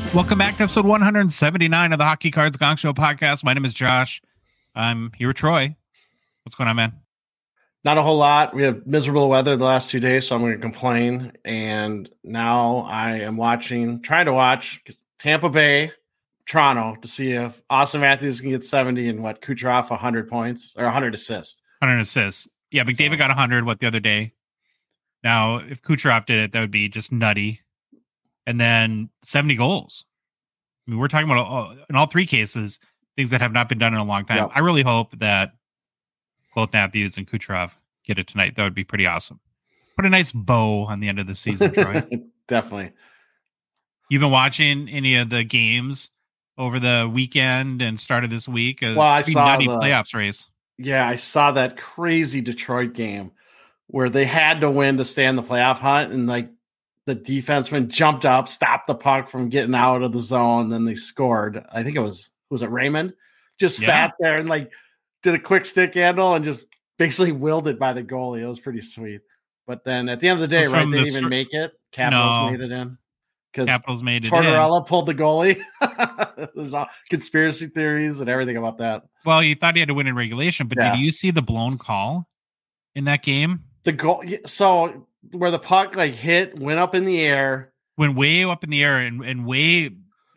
Welcome back to episode 179 of the Hockey Cards Gong Show podcast. My name is Josh. I'm here with Troy. What's going on, man? Not a whole lot. We have miserable weather the last 2 days, so I'm going to complain. And now I am trying to watch Tampa Bay, Toronto to see if Austin Matthews can get 70 and Kucherov 100 points or 100 assists. 100 assists. Yeah, McDavid got 100 the other day. Now, if Kucherov did it, that would be just nutty. And then 70 goals. I mean, we're talking about, in all three cases, things that have not been done in a long time. Yep. I really hope that both Matthews and Kucherov get it tonight. That would be pretty awesome. Put a nice bow on the end of the season, Troy. Definitely. You've been watching any of the games over the weekend and started this week? Well, I saw the playoffs race. Yeah, I saw that crazy Detroit game where they had to win to stay in the playoff hunt, and the defenseman jumped up, stopped the puck from getting out of the zone, then they scored. I think it was it Raymond? Just sat there and did a quick stick handle and just basically willed it by the goalie. It was pretty sweet. But then at the end of the day, they didn't even make it. Capitals made it in. Because Capitals made it Tortorella pulled the goalie. There's all conspiracy theories and everything about that. Well, you thought he had to win in regulation, but did you see the blown call in that game? The goal. So where the puck hit, went up in the air, went way up in the air and way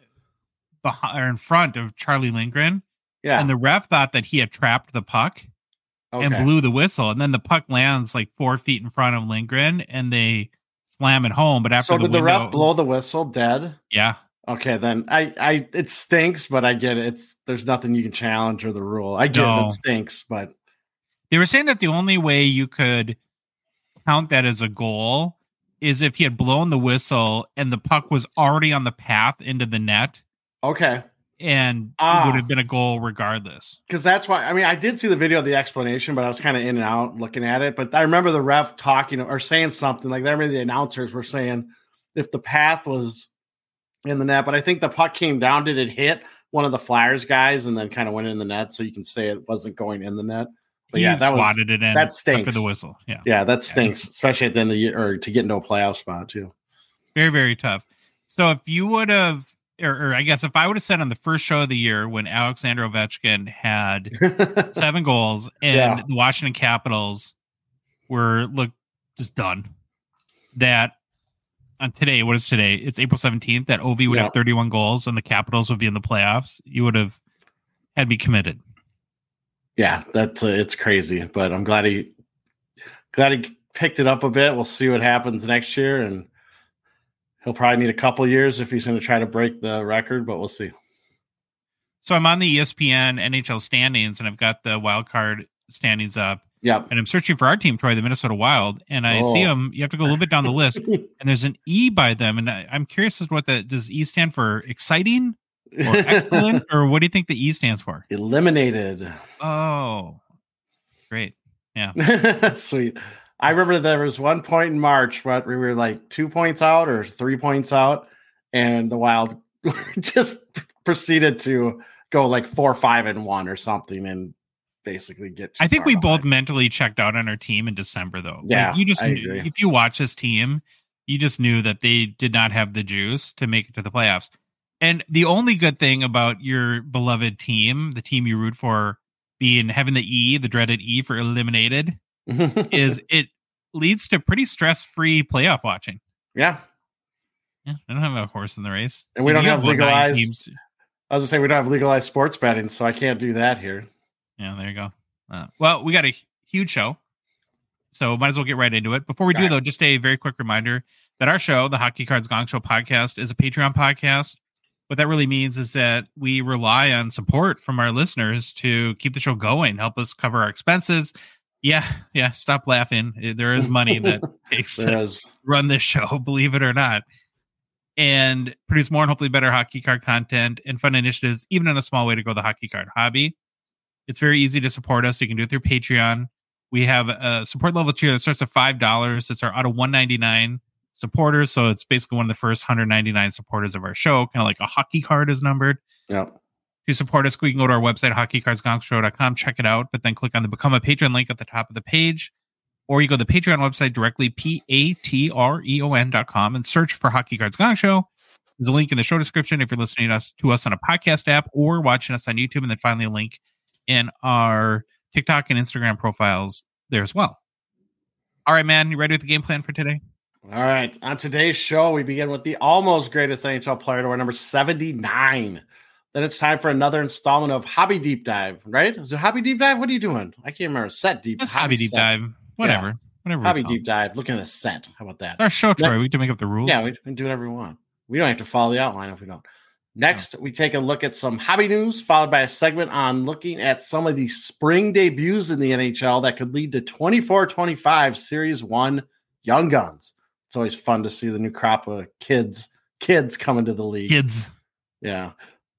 behind or in front of Charlie Lindgren. Yeah, and the ref thought that he had trapped the puck and blew the whistle, and then the puck lands 4 feet in front of Lindgren, and they slam it home. But after did the ref blow the whistle dead? Yeah. Okay, then I it stinks, but I get it. There's nothing you can challenge or the rule. I get it stinks, but they were saying that the only way you could count that as a goal is if he had blown the whistle and the puck was already on the path into the net. Okay. And it would have been a goal regardless. Because that's why, I did see the video of the explanation, but I was kind of in and out looking at it. But I remember the ref talking or saying something I remember the announcers were saying if the path was in the net, but I think the puck came down. Did it hit one of the Flyers guys and then kind of went in the net? So you can say it wasn't going in the net. But he swatted it in. That stinks. After the whistle. Yeah, that stinks, especially at the end of the year or to get into a playoff spot too. Very, very tough. So if you would have, or I guess if I would have said on the first show of the year when Alexander Ovechkin had 7 goals and the Washington Capitals were just done, that on today, what is today? It's April 17th, that Ovi would have 31 goals and the Capitals would be in the playoffs, you would have had me committed. Yeah, that's it's crazy, but I'm glad he picked it up a bit. We'll see what happens next year, and he'll probably need a couple years if he's going to try to break the record, but we'll see. So I'm on the ESPN NHL standings, and I've got the wild card standings up. Yep. And I'm searching for our team, Troy, the Minnesota Wild, and I see them. You have to go a little bit down the list, and there's an E by them, and I'm curious as to what does E stand for? Exciting? Or excellent, or what do you think the E stands for? Eliminated. Oh, great. Yeah. Sweet. I remember there was one point in March where we were 2 points out or 3 points out, and the Wild just proceeded to go 4-5-1 or something and basically get I think we both mentally checked out on our team in December, though. Yeah. You just knew, if you watch this team, you just knew that they did not have the juice to make it to the playoffs. And the only good thing about your beloved team, the team you root for, having the E, the dreaded E for eliminated, is it leads to pretty stress-free playoff watching. Yeah. Yeah, I don't have a horse in the race. And we don't have legalized teams. I was going to say, we don't have legalized sports betting, so I can't do that here. Yeah, there you go. Well, we got a huge show, so might as well get right into it. Before we do, though, just a very quick reminder that our show, the Hockey Cards Gong Show podcast, is a Patreon podcast. What that really means is that we rely on support from our listeners to keep the show going, help us cover our expenses. Yeah, stop laughing. There is money that takes to run this show, believe it or not. And produce more and hopefully better hockey card content and fun initiatives, even in a small way to grow the hockey card hobby. It's very easy to support us. You can do it through Patreon. We have a support level tier that starts at $5. It's our out of $199 supporters, so it's basically one of the first 199 supporters of our show, kind of like a hockey card is numbered. Yep. To support us, we can go to our website, hockeycardsgongshow.com, check it out, but then click on the Become a Patreon link at the top of the page, or you go to the Patreon website directly, patreon.com, and search for Hockey Cards Gong Show. There's a link in the show description if you're listening to us on a podcast app or watching us on YouTube, and then finally a link in our TikTok and Instagram profiles there as well. All right, man, you ready with the game plan for today? All right. On today's show, we begin with the almost greatest NHL player to wear number 79. Then it's time for another installment of Hobby Deep Dive, right? Is it Hobby Deep Dive? What are you doing? I can't remember. Set Deep. That's Hobby Deep Dive. Whatever. Yeah. Whatever. Hobby Deep Dive. Looking at a set. How about that? It's our show, Troy. We can make up the rules. Yeah, we can do whatever we want. We don't have to follow the outline if we don't. Next, we take a look at some hobby news, followed by a segment on looking at some of the spring debuts in the NHL that could lead to 24-25 Series 1 Young Guns. It's always fun to see the new crop of kids coming to the league. Kids. Yeah.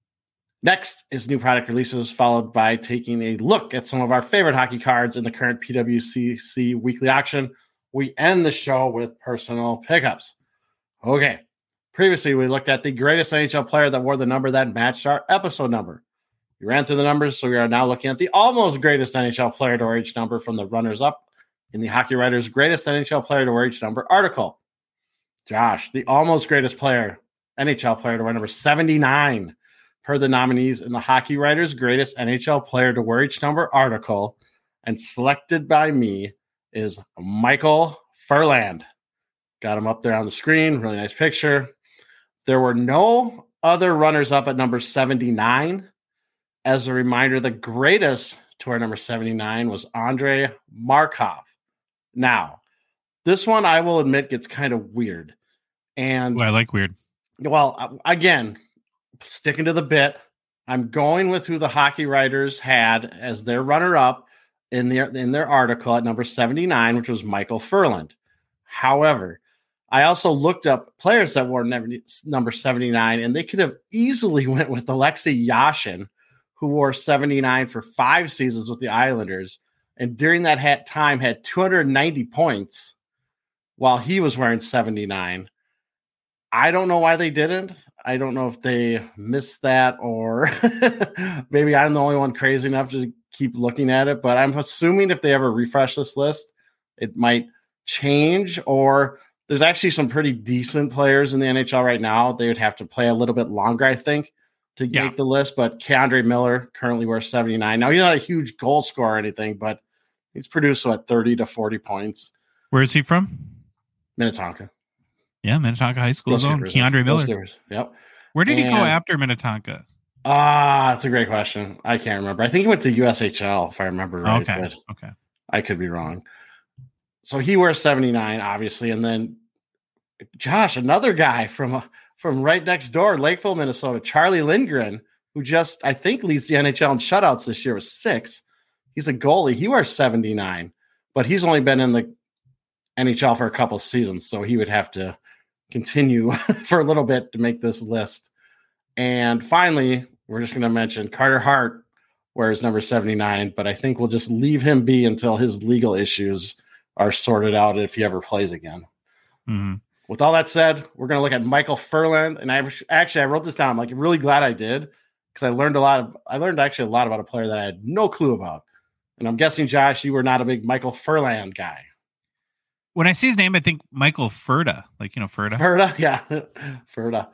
Next is new product releases, followed by taking a look at some of our favorite hockey cards in the current PWCC weekly auction. We end the show with personal pickups. Okay. Previously, we looked at the greatest NHL player that wore the number that matched our episode number. We ran through the numbers, so we are now looking at the almost greatest NHL player to wear each number from the runners-up in the Hockey Writers' greatest NHL player to wear each number article. Josh, the almost greatest player, NHL player to wear number 79, per the nominees in the Hockey Writers' greatest NHL player to wear each number article, and selected by me, is Michael Furland. Got him up there on the screen. Really nice picture. There were no other runners-up at number 79. As a reminder, the greatest to wear number 79 was Andrei Markov. Now, this one, I will admit, gets kind of weird. And I like weird. Well, again, sticking to the bit, I'm going with who the Hockey Writers had as their runner-up in their article at number 79, which was Michael Furland. However, I also looked up players that wore number 79, and they could have easily went with Alexei Yashin, who wore 79 for 5 seasons with the Islanders, and during that time had 290 points while he was wearing 79. I don't know why they didn't. I don't know if they missed that, or maybe I'm the only one crazy enough to keep looking at it, but I'm assuming if they ever refresh this list, it might change, or there's actually some pretty decent players in the NHL right now. They would have to play a little bit longer, I think, to make the list, but Keandre Miller currently wears 79. Now, he's not a huge goal scorer or anything, but he's produced, 30 to 40 points. Where is he from? Minnetonka. Yeah, Minnetonka High School zone. Keandre Miller. Yep. Where did he go after Minnetonka? That's a great question. I can't remember. I think he went to USHL, if I remember right. Okay. I could be wrong. So he wears 79, obviously. And then, Josh, another guy from right next door, Lakeville, Minnesota, Charlie Lindgren, who just, I think, leads the NHL in shutouts this year with 6. He's a goalie. He wears 79, but he's only been in the NHL for a couple of seasons, so he would have to continue for a little bit to make this list. And finally, we're just going to mention Carter Hart wears number 79, but I think we'll just leave him be until his legal issues are sorted out if he ever plays again. Mm-hmm. With all that said, we're going to look at Michael Furland, and I wrote this down. I'm really glad I did, because I learned a lot about a player that I had no clue about. And I'm guessing, Josh, you were not a big Michael Furland guy. When I see his name, I think Michael Furta, Furta. Furta, yeah, Furta.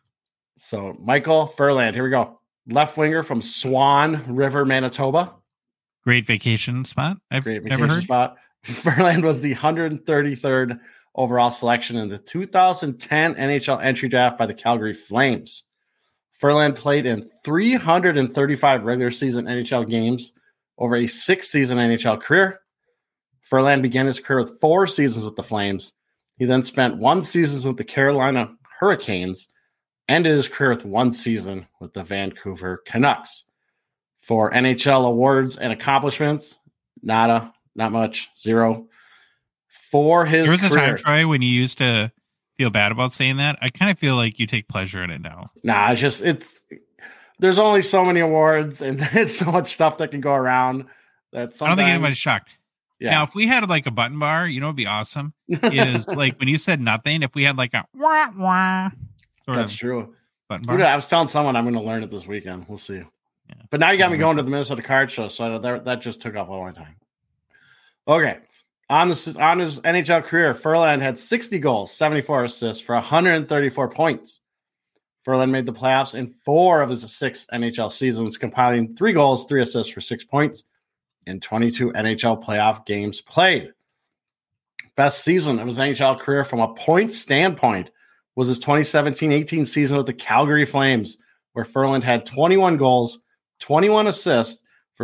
So Michael Furland, here we go. Left winger from Swan River, Manitoba. Great vacation spot. Great vacation spot. Furland was the 133rd overall selection in the 2010 NHL entry draft by the Calgary Flames. Furland played in 335 regular season NHL games over a 6-season NHL career. Furland began his career with 4 seasons with the Flames. He then spent 1 season with the Carolina Hurricanes, ended his career with 1 season with the Vancouver Canucks. For NHL awards and accomplishments, not much, 0. For his career. There was a career, time, Troy, when you used to feel bad about saying that. I kind of feel like you take pleasure in it now. Nah, there's only so many awards, and it's so much stuff that can go around that sometimes, I don't think anybody's shocked. Yeah. Now, if we had like a button bar, it'd be awesome. Is like when you said nothing, if we had like a wah wah. That's true. Button bar. Dude, I was telling someone I'm going to learn it this weekend. We'll see. Yeah. But now you got me going to the Minnesota Card Show, so that just took up all my time. Okay. On his NHL career, Furland had 60 goals, 74 assists for 134 points. Furlan made the playoffs in 4 of his 6 NHL seasons, compiling 3 goals, 3 assists for 6 points in 22 NHL playoff games played. Best season of his NHL career from a point standpoint was his 2017-18 season with the Calgary Flames, where Furlan had 21 goals, 21 assists for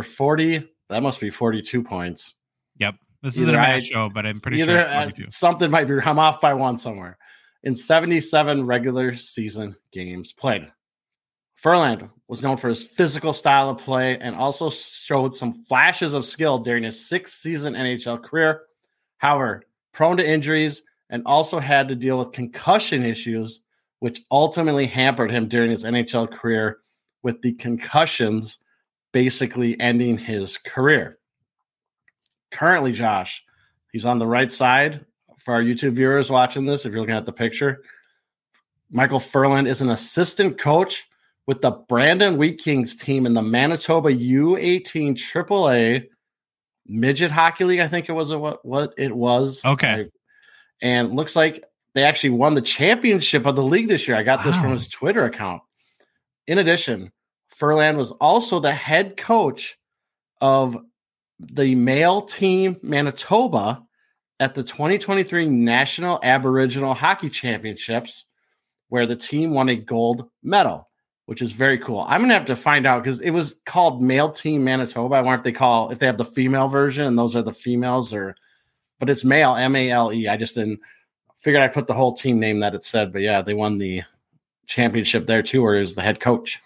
42 points. Yep. This isn't a math show, but I'm pretty sure it's 42. Something might be, I'm off by 1 somewhere. In 77 regular season games played. Furlan was known for his physical style of play and also showed some flashes of skill during his 6th season NHL career. However, prone to injuries and also had to deal with concussion issues, which ultimately hampered him during his NHL career, with the concussions basically ending his career. Currently, Josh, he's on the right side. For our YouTube viewers watching this, if you're looking at the picture, Michael Furlan is an assistant coach with the Brandon Wheat Kings team in the Manitoba U18 AAA Midget Hockey League. I think it was what it was. Okay. And looks like they actually won the championship of the league this year. I got this from his Twitter account. In addition, Furlan was also the head coach of the male team Manitoba at the 2023 National Aboriginal Hockey Championships, where the team won a gold medal, which is very cool. I'm going to have to find out because it was called Male Team Manitoba. I wonder if they have the female version and those are the females, but it's male, MALE. I just figured I'd put the whole team name that it said, but yeah, they won the championship there too, where he was the head coach.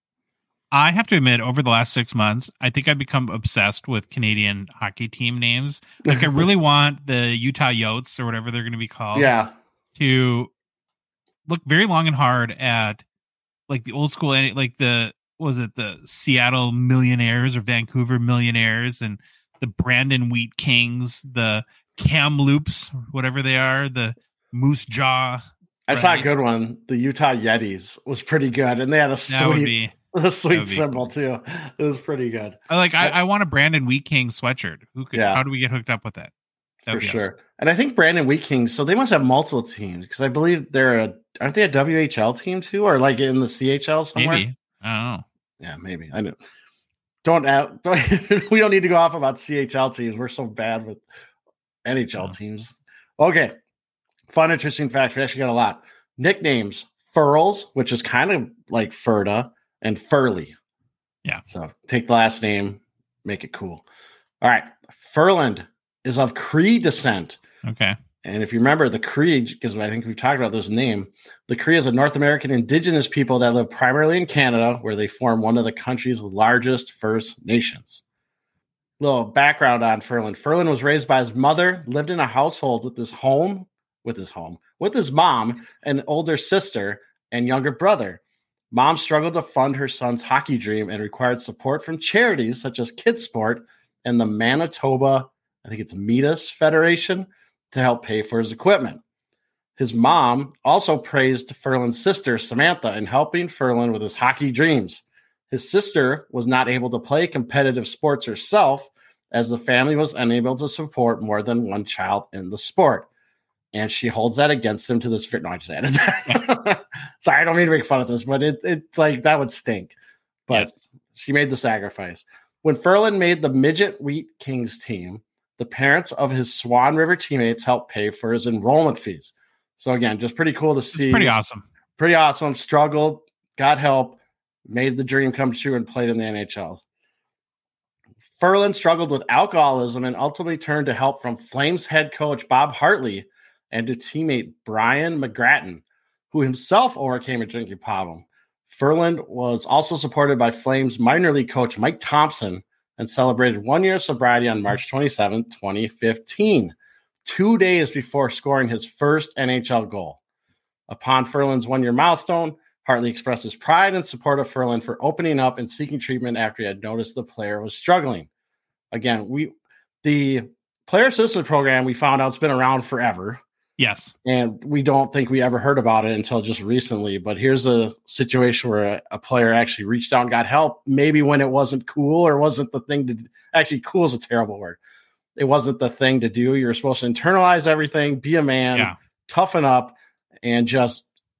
I have to admit, over the last 6 months, I think I've become obsessed with Canadian hockey team names. Like, I really want the Utah Yotes, or whatever they're going to be called, to look very long and hard at, like, the old school, like the Seattle Millionaires or Vancouver Millionaires, and the Brandon Wheat Kings, the Kamloops, whatever they are, the Moose Jaw. I saw a good one. The Utah Yetis was pretty good, and they had a sweet symbol too. It was pretty good. I want a Brandon Wheat King sweatshirt. How do we get hooked up with that? For sure. Awesome. And I think Brandon Wheat King, so they must have multiple teams, because I believe aren't they a WHL team too, or like in the CHL somewhere? Maybe. I don't know. Yeah, maybe. I know. Don't we don't need to go off about CHL teams. We're so bad with NHL teams. Okay. Fun, interesting facts. We actually got a lot. Nicknames: Furls, which is kind of like Ferda, and Furley. Yeah. So take the last name, make it cool. All right. Furlan is of Cree descent. Okay. And if you remember the Cree, because I think we've talked about this name, the Cree is a North American indigenous people that live primarily in Canada, where they form one of the country's largest First Nations. Little background on Furlan. Furlan was raised by his mother, lived in a household with his mom, an older sister, and younger brother. Mom struggled to fund her son's hockey dream and required support from charities such as KidSport and the Manitoba, I think it's Metis Federation, to help pay for his equipment. His mom also praised Furlan's sister, Samantha, in helping Furlan with his hockey dreams. His sister was not able to play competitive sports herself, as the family was unable to support more than one child in the sport. And she holds that against him to this. No, I just added that. Sorry, I don't mean to make fun of this, but it's like that would stink. But She made the sacrifice. When Furlan made the Midget Wheat Kings team, the parents of his Swan River teammates helped pay for his enrollment fees. So again, just pretty cool to see. It's pretty awesome. Pretty awesome. Struggled, got help, made the dream come true, and played in the NHL. Furlan struggled with alcoholism and ultimately turned to help from Flames head coach Bob Hartley and to teammate Brian McGrattan, who himself overcame a drinking problem. Furlan was also supported by Flames minor league coach Mike Thompson and celebrated 1 year of sobriety on March 27, 2015, 2 days before scoring his first NHL goal. Upon Furlan's 1 year milestone, Hartley expressed his pride and support of Furlan for opening up and seeking treatment after he had noticed the player was struggling. Again, the player assistance program, we found out it's been around forever. Yes. And we don't think we ever heard about it until just recently. But here's a situation where a player actually reached out and got help, maybe when it wasn't cool or wasn't the thing to – actually, cool is a terrible word. It wasn't the thing to do. You were supposed to internalize everything, be a man, toughen up, and just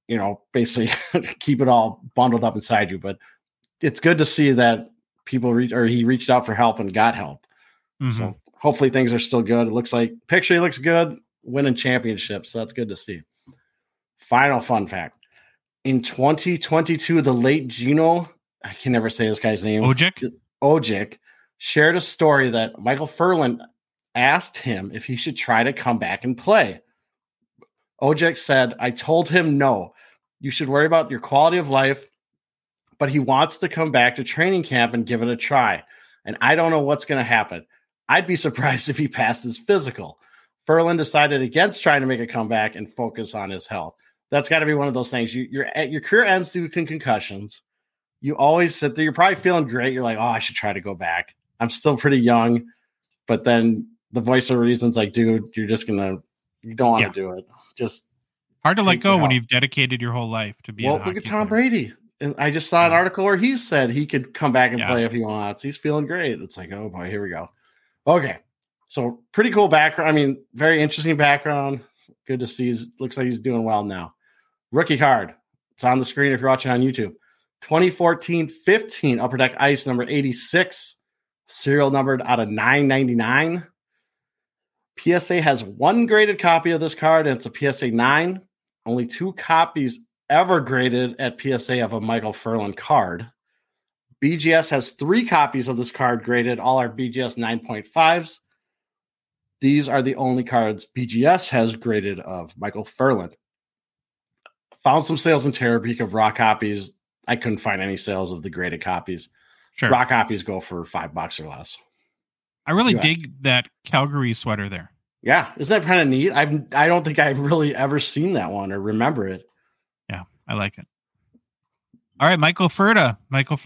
basically keep it all bundled up inside you. But it's good to see that he reached out for help and got help. Mm-hmm. So hopefully things are still good. It looks like picture looks good, winning championships. So that's good to see. Final fun fact. In 2022, the late Gino, I can never say this guy's name. Ojic shared a story that Michael Furlan asked him if he should try to come back and play. Ojic said, I told him no. You should worry about your quality of life, but he wants to come back to training camp and give it a try. And I don't know what's going to happen. I'd be surprised if he passed his physical. Furlan decided against trying to make a comeback and focus on his health. That's got to be one of those things. Your career ends through concussions. You always sit there. You're probably feeling great. You're like, oh, I should try to go back. I'm still pretty young. But then the voice of reason's like, dude, you don't want to do it. Just hard to let go when you've dedicated your whole life to be. Well, look at Tom Brady. And I just saw an article where he said he could come back and play if he wants. He's feeling great. It's like, oh boy, here we go. Okay. So pretty cool background. I mean, very interesting background. Good to see. Looks like he's doing well now. Rookie card. It's on the screen if you're watching on YouTube. 2014-15 Upper Deck Ice number 86. Serial numbered out of 999. PSA has one graded copy of this card, and it's a PSA 9. Only 2 copies ever graded at PSA of a Michael Furlan card. BGS has 3 copies of this card graded. All are BGS 9.5s. These are the only cards BGS has graded of Michael Furlan. Found some sales in Terrorpeak of raw copies. I couldn't find any sales of the graded copies. Sure. Raw copies go for $5 or less. I really dig that Calgary sweater there. Yeah, isn't that kind of neat? I don't think I've really ever seen that one or remember it. Yeah, I like it. All right, Michael Furlan.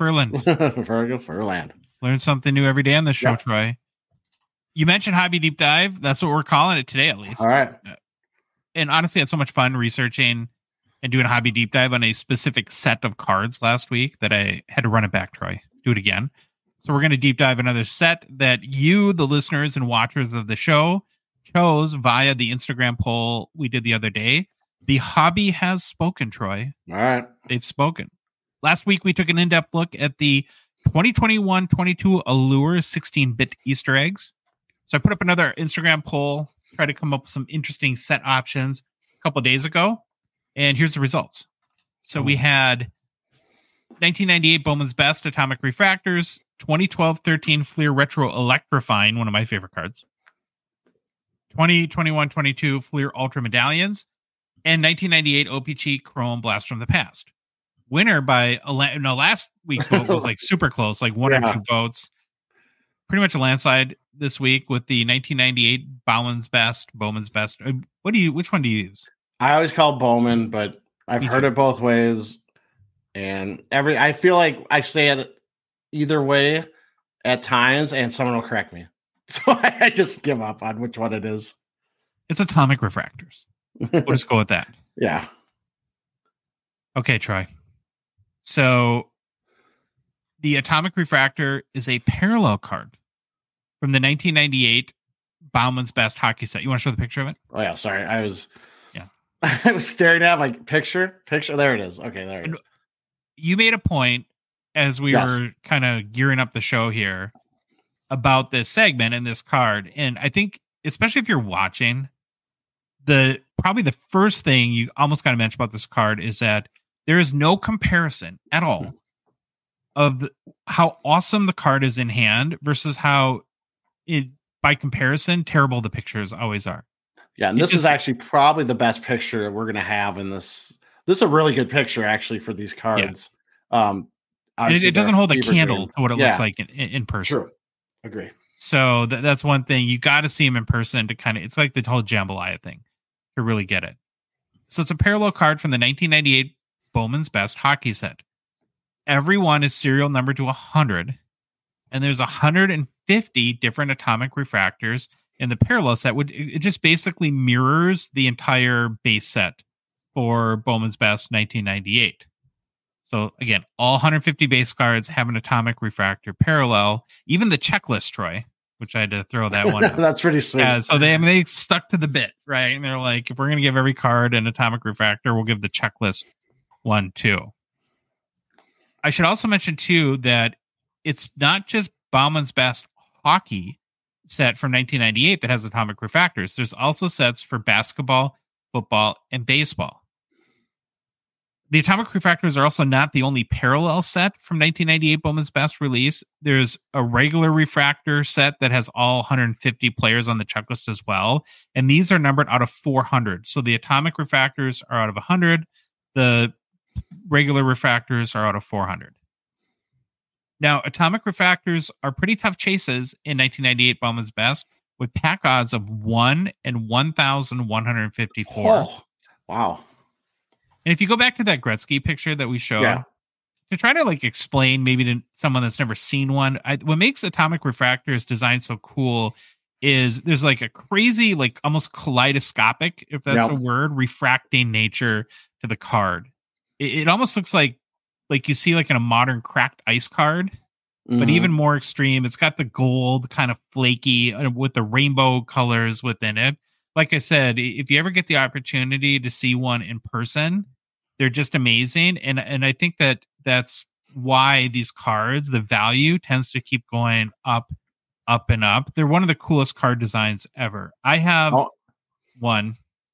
Furlan. Learn something new every day on this show, Troy. You mentioned Hobby Deep Dive. That's what we're calling it today, at least. All right. And honestly, I had so much fun researching and doing a Hobby Deep Dive on a specific set of cards last week that I had to run it back, Troy. Do it again. So we're going to deep dive another set that you, the listeners and watchers of the show, chose via the Instagram poll we did the other day. The hobby has spoken, Troy. All right. They've spoken. Last week, we took an in-depth look at the 2021-22 Allure 16-bit Easter eggs. So I put up another Instagram poll, try to come up with some interesting set options a couple of days ago. And here's the results. So we had 1998 Bowman's Best Atomic Refractors, 2012-13 Fleer Retro Electrifying, one of my favorite cards, 2021-22 Fleer Ultra Medallions, and 1998 OPC Chrome Blast from the Past. Winner by last week's vote was like super close, like one or two votes. Pretty much a landslide this week with the 1998 Bowman's Best. Which one do you use? I always call Bowman, but I've heard it both ways. And I feel like I say it either way at times, and someone will correct me. So I just give up on which one it is. It's Atomic Refractors. We'll just go with that. Yeah. Okay, Troy. So the Atomic Refractor is a parallel card from the 1998 Bowman's Best hockey set. You want to show the picture of it? Oh, yeah. Sorry. I was staring at like picture. There it is. Okay, there it is. You made a point as we were kind of gearing up the show here about this segment and this card. And I think, especially if you're watching, probably the first thing you almost got to mention about this card is that there is no comparison at all of how awesome the card is in hand versus how, by comparison, terrible the pictures always are. Yeah, and this is actually probably the best picture we're going to have in this. This is a really good picture, actually, for these cards. Yeah. It doesn't hold a candle to what it looks like in person. True. Agree. So that's one thing. You got to see him in person to kind of, it's like the whole jambalaya thing to really get it. So it's a parallel card from the 1998 Bowman's Best hockey set. Every one is serial numbered to 100, and there's 150 different Atomic Refractors in the parallel set. It just basically mirrors the entire base set for Bowman's Best 1998. So again, all 150 base cards have an Atomic Refractor parallel. Even the checklist, Troy, which I had to throw that one out. That's pretty sweet. Yeah, so they stuck to the bit, right? And they're like, if we're going to give every card an atomic refractor, we'll give the checklist one too. I should also mention too that it's not just Bauman's Best hockey set from 1998 that has atomic refractors. There's also sets for basketball, football, and baseball. The atomic refractors are also not the only parallel set from 1998 Bowman's Best release. There's a regular refractor set that has all 150 players on the checklist as well. And these are numbered out of 400. So the atomic refractors are out of 100. The regular refractors are out of 400. Now, atomic refractors are pretty tough chases in 1998 Bowman's Best with pack odds of 1 in 1,154. Oh, wow. And if you go back to that Gretzky picture that we showed, to try to like explain maybe to someone that's never seen one, what makes atomic refractors design so cool is there's like a crazy, like almost kaleidoscopic, if that's a word, refracting nature to the card. It almost looks like you see like in a modern cracked ice card, but even more extreme. It's got the gold kind of flaky with the rainbow colors within it. Like I said, if you ever get the opportunity to see one in person, they're just amazing. And I think that's why these cards, the value tends to keep going up and up. They're one of the coolest card designs ever. I have one.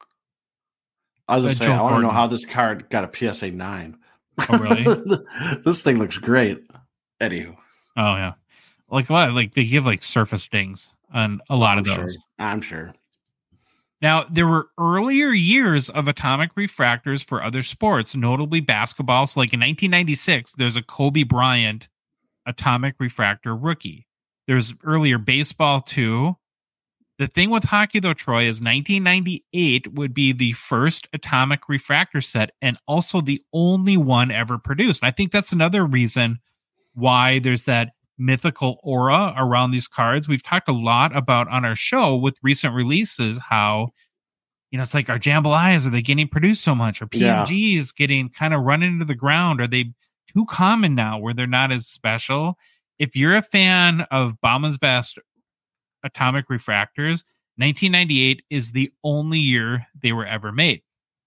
I was going to say, I want to know how this card got a PSA 9. Oh, really? This thing looks great. Anywho. Oh, yeah. Like a lot, like they give like surface dings on a lot of those. Sure. I'm sure. Now, there were earlier years of atomic refractors for other sports, notably basketball. So like in 1996, there's a Kobe Bryant atomic refractor rookie. There's earlier baseball too. The thing with hockey, though, Troy, is 1998 would be the first atomic refractor set and also the only one ever produced. And I think that's another reason why there's that mythical aura around these cards. We've talked a lot about on our show with recent releases how, it's like, our jambalayas, are they getting produced so much? Or PMGs getting kind of run into the ground? Are they too common now where they're not as special? If you're a fan of Bauman's Best atomic refractors, 1998 is the only year they were ever made.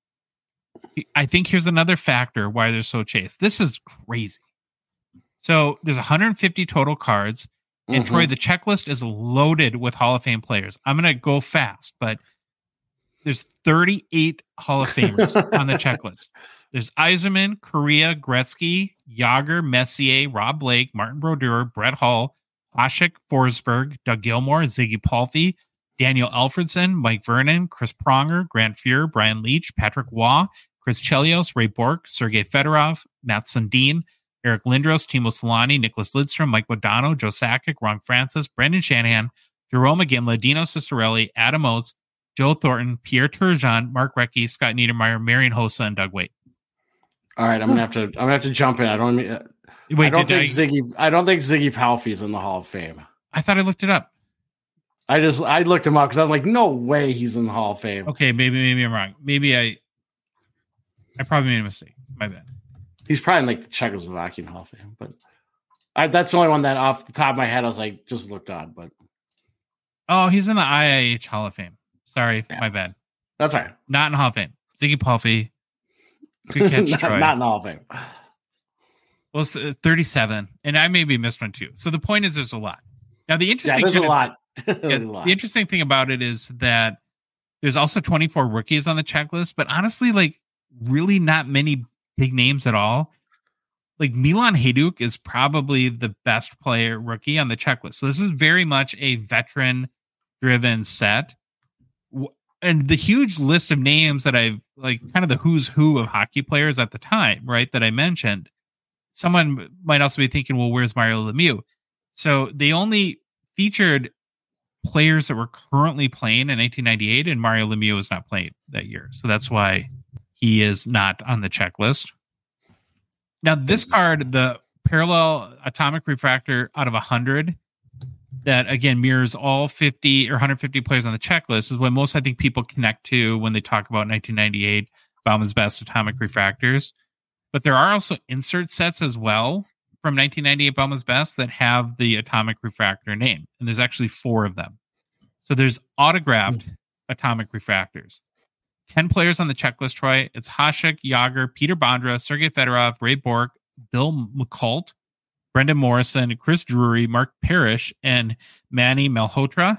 I think here's another factor why they're so chased. This is crazy. So there's 150 total cards, and Troy, the checklist is loaded with Hall of Fame players. I'm going to go fast, but there's 38 Hall of Famers on the checklist. There's Yzerman, Correa, Gretzky, Yager, Messier, Rob Blake, Martin Brodeur, Brett Hull, Hasek, Forsberg, Doug Gilmour, Ziggy Palffy, Daniel Alfredson, Mike Vernon, Chris Pronger, Grant Fuhr, Brian Leach, Patrick Waugh, Chris Chelios, Ray Bourque, Sergei Fedorov, Matt Sundin, Eric Lindros, Timo Solani, Nicholas Lidstrom, Mike Modano, Joe Sakic, Ron Francis, Brendan Shanahan, Jerome McGinley, Dino Cicerelli, Adam Oates, Joe Thornton, Pierre Turgeon, Mark Recchi, Scott Niedermayer, Marian Hossa, and Doug Waite. All right, I'm gonna have to jump in. I don't think Ziggy Palffy's in the Hall of Fame. I thought I looked it up. I looked him up because I was like, no way he's in the Hall of Fame. Okay, maybe I'm wrong. Maybe I probably made a mistake. My bad. He's probably in like the Czechoslovakian Hall of Fame, but that's the only one that off the top of my head I was like, just looked odd. But he's in the IIH Hall of Fame. Sorry, my bad. That's all right. Not in the Hall of Fame. Ziggy Palffy. Good catch, Troy. Not in the Hall of Fame. Well, it's 37, and I maybe missed one too. So the point is, there's a lot. Now, the interesting there's a lot. The interesting thing about it is that there's also 24 rookies on the checklist, but honestly, like really not many big names at all. Like Milan Hajduk is probably the best player rookie on the checklist. So this is very much a veteran-driven set. And the huge list of names that I've like kind of the who's who of hockey players at the time, right, that I mentioned, someone might also be thinking, well, where's Mario Lemieux? So they only featured players that were currently playing in 1998, and Mario Lemieux was not playing that year. So that's why he is not on the checklist. Now, this card, the parallel atomic refractor out of 100, that again mirrors all 50 or 150 players on the checklist, is what most, I think, people connect to when they talk about 1998 Bauman's Best atomic refractors. But there are also insert sets as well from 1998 Bowman's Best that have the Atomic Refractor name, and there's actually 4 of them. So there's autographed Atomic Refractors. 10 players on the checklist, Troy. It's Hasek, Yager, Peter Bondra, Sergei Fedorov, Ray Bourque, Bill McCult, Brendan Morrison, Chris Drury, Mark Parrish, and Manny Malhotra.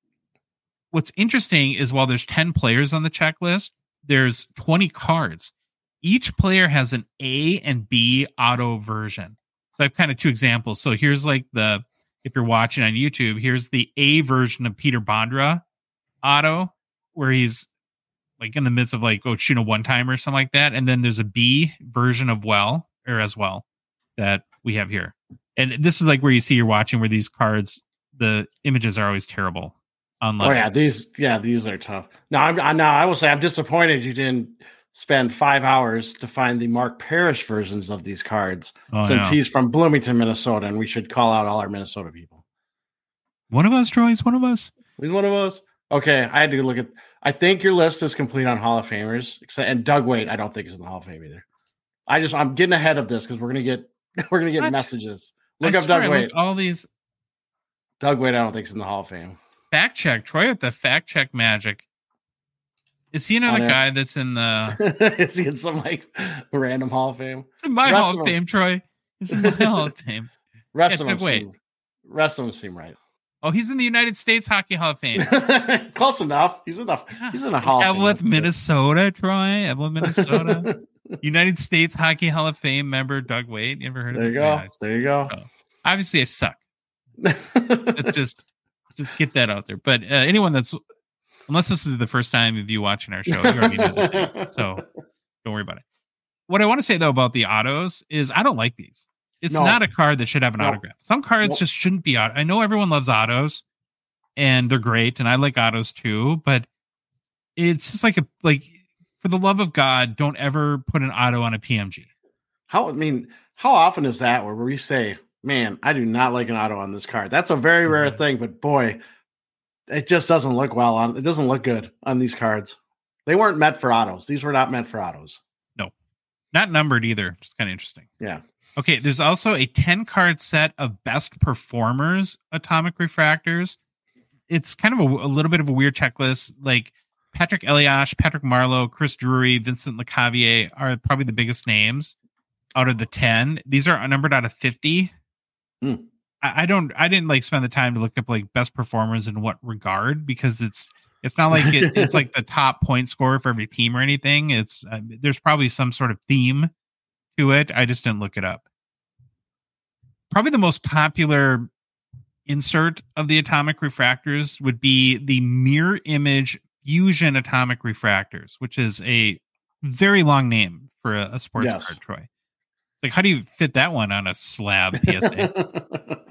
What's interesting is while there's 10 players on the checklist, there's 20 cards. Each player has an A and B auto version. So I have kind of 2 examples. So here's like if you're watching on YouTube, here's the A version of Peter Bondra auto, where he's like in the midst of like shooting a one-timer or something like that. And then there's a B version of as well that we have here. And this is like where you see you're watching where these cards, the images are always terrible. Online. These are tough. Now I will say I'm disappointed you didn't spend 5 hours to find the Mark Parrish versions of these cards, since he's from Bloomington, Minnesota, and we should call out all our Minnesota people. One of us, Troy. He's one of us. He's one of us. Okay, I had to look at. I think your list is complete on Hall of Famers, and Doug Waite. I don't think is in the Hall of Fame either. I'm getting ahead of this because we're gonna get messages. Look up Doug Waite. All these. Doug Waite, I don't think is in the Hall of Fame. Fact check, Troy, with the fact check magic. Is he another guy that's in the? Is he in some like random Hall of Fame? It's in my Hall of Fame, Troy. He's in my Hall of Fame. Rest of them seem right. Oh, he's in the United States Hockey Hall of Fame. Close enough. He's in the Hall of Fame. Evelyn, Minnesota, Troy. Evelyn, Minnesota. United States Hockey Hall of Fame member Doug Waite. You ever heard of him? There you go. So, obviously, I suck. Let's just get that out there. But anyone that's, unless this is the first time of you watching our show, you already know that. So don't worry about it. What I want to say though about the autos is I don't like these. It's not a card that should have an autograph. Some cards just shouldn't be auto. I know everyone loves autos and they're great, and I like autos too, but it's just like for the love of God, don't ever put an auto on a PMG. How often is that where we say, man, I do not like an auto on this card? That's a very rare thing, but boy, it just doesn't look it doesn't look good on these cards. They weren't meant for autos. These were not meant for autos. No, not numbered either. Just kind of interesting. Yeah. Okay. There's also a 10 card set of best performers Atomic Refractors. It's kind of a little bit of a weird checklist. Like Patrick Elias, Patrick Marleau, Chris Drury, Vincent Lecavalier are probably the biggest names out of the 10. These are numbered out of 50. I didn't like spend the time to look up like best performers in what regard, because it's not like it's like the top point scorer for every team or anything. It's there's probably some sort of theme to it. I just didn't look it up. Probably the most popular insert of the Atomic Refractors would be the Mirror Image Fusion Atomic Refractors, which is a very long name for a sports card, Troy. It's like, how do you fit that one on a slab PSA?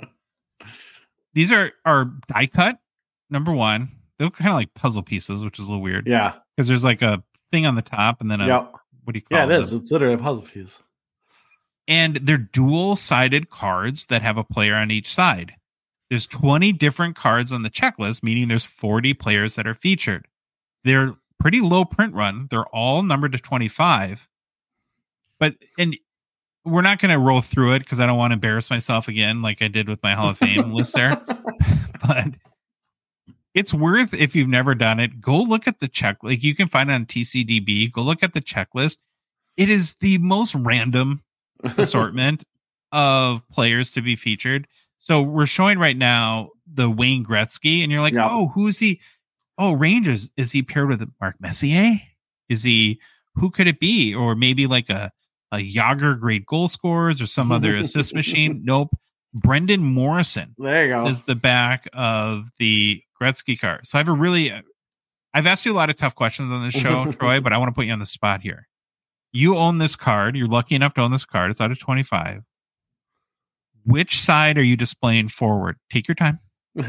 These are die cut, number one. They look kind of like puzzle pieces, which is a little weird. Yeah. Because there's like a thing on the top and then what do you call it? Yeah, it is. It's literally a puzzle piece. And they're dual-sided cards that have a player on each side. There's 20 different cards on the checklist, meaning there's 40 players that are featured. They're pretty low print run. They're all numbered to 25. And we're not going to roll through it because I don't want to embarrass myself again like I did with my Hall of Fame list there. But it's worth, if you've never done it, go look at the check. Like you can find it on TCDB. Go look at the checklist. It is the most random assortment of players to be featured. So we're showing right now the Wayne Gretzky, and you're like, oh, who is he? Oh, Rangers. Is he paired with Mark Messier? Who could it be? Or maybe like a Yager great goal scorers or some other assist machine. Nope. Brendan Morrison. There you go. Is the back of the Gretzky card. So I've asked you a lot of tough questions on this show, Troy, but I want to put you on the spot here. You own this card. You're lucky enough to own this card. It's out of 25. Which side are you displaying forward? Take your time.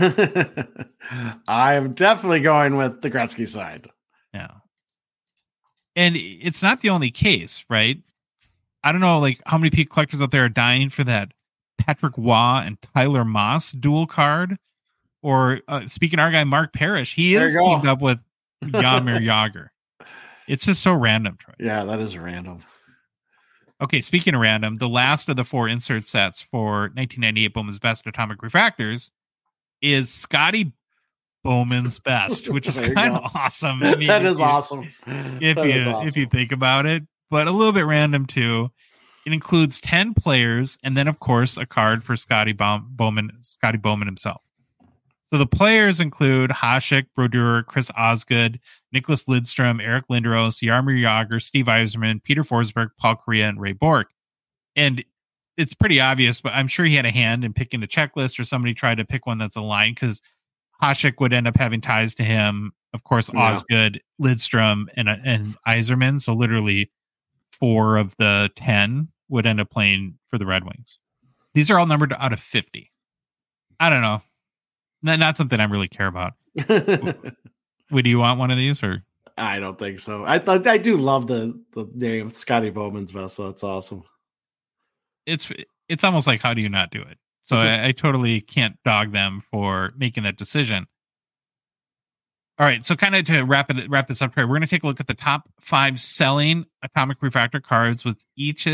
I'm definitely going with the Gretzky side. Yeah. And it's not the only case, right? I don't know, like how many Peak collectors out there are dying for that Patrick Waugh and Tyler Moss dual card. Or speaking of our guy, Mark Parrish, he is teamed up with Jaromir Jagr. It's just so random, Troy. Yeah, that is random. Okay, speaking of random, the last of the 4 insert sets for 1998 Bowman's Best Atomic Refractors is Scotty Bowman's Best, which is kind of awesome. I mean, that is awesome. If you think about it, but a little bit random too. It includes 10 players, and then of course a card for Scotty Bowman himself. So the players include Hasek, Brodeur, Chris Osgood, Nicholas Lidstrom, Eric Lindros, Jaromir Jagr, Steve Yzerman, Peter Forsberg, Paul Kariya, and Ray Bourque. And it's pretty obvious, but I'm sure he had a hand in picking the checklist, or somebody tried to pick one that's aligned, because Hasek would end up having ties to him. Of course, Osgood, Lidstrom, and Yzerman. So literally 4 of the 10 would end up playing for the Red Wings. These are all numbered out of 50. I don't know. Not something I really care about. Would you want one of these, or? I don't think so. I do love the name Scotty Bowman's Best, so it's awesome. It's almost like, how do you not do it? So I totally can't dog them for making that decision. All right, so kind of to wrap this up, we're going to take a look at the top 5 selling Atomic Refractor cards with each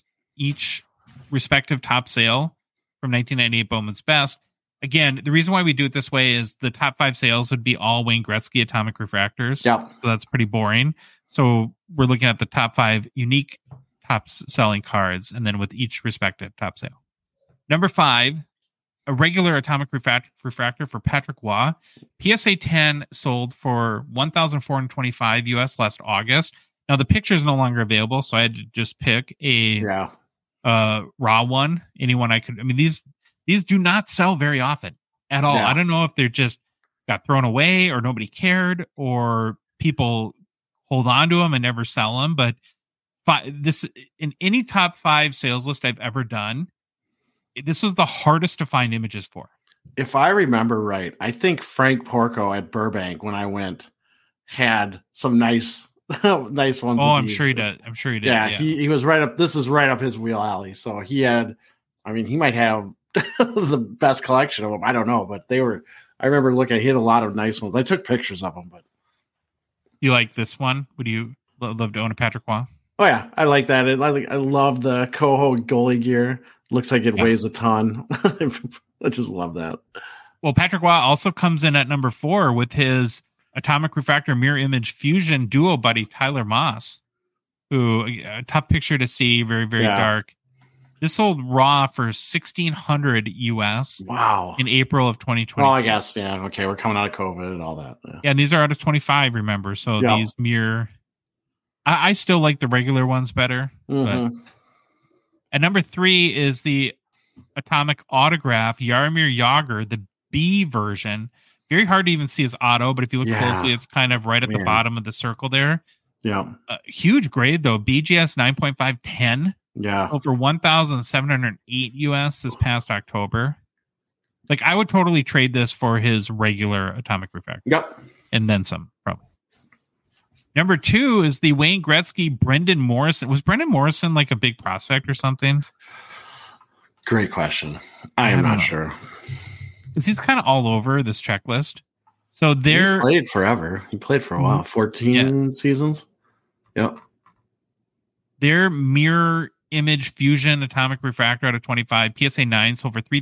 respective top sale from 1998 Bowman's Best. Again, the reason why we do it this way is the top 5 sales would be all Wayne Gretzky Atomic Refractors. Yeah. So that's pretty boring. So we're looking at the top 5 unique top selling cards, and then with each respective top sale. Number 5, a regular Atomic Refractor for Patrick Waugh. PSA 10 sold for $1,425 US last August. Now the picture is no longer available, so I had to just pick a raw one. Anyone I could. I mean, these do not sell very often at all. I don't know if they're just got thrown away, or nobody cared, or people hold on to them and never sell them. But this, in any top 5 sales list I've ever done, this was the hardest to find images for. If I remember right, I think Frank Porco at Burbank, when I went, had some nice ones. Oh, I'm sure he did. Yeah, he was right up. This is right up his wheel alley. So he had, I mean, he might have the best collection of them. I don't know, but they were. I remember looking. He had a lot of nice ones. I took pictures of them. But you like this one? Would you love to own a Patrick Waugh? Oh yeah, I like that. I love the Coho goalie gear. Looks like it weighs a ton. I just love that. Well, Patrick Waugh also comes in at number 4 with his Atomic Refractor Mirror Image Fusion duo buddy Tyler Moss, who a tough picture to see, very very dark. This sold raw for $1,600 US. Wow! In April of 2020. Oh, I guess Okay, we're coming out of COVID and all that. Yeah, and these are out of 25. Remember, so these mirror. I still like the regular ones better. But at number 3 is the Atomic Autograph Jaromir Jagr, the B version. Very hard to even see his auto, but if you look closely, it's kind of right at the bottom of the circle there. Yeah. Huge grade, though. BGS 9.510. Yeah. Over $1,708 US this past October. Like, I would totally trade this for his regular Atomic Refractor. Yep. And then some, probably. Number 2 is the Wayne Gretzky Brendan Morrison. Was Brendan Morrison like a big prospect or something? Great question. I am not sure. Because he's kind of all over this checklist. So he played forever. He played for a while. 14 seasons. Yep. Their Mirror Image Fusion Atomic Refractor out of 25. PSA 9 sold for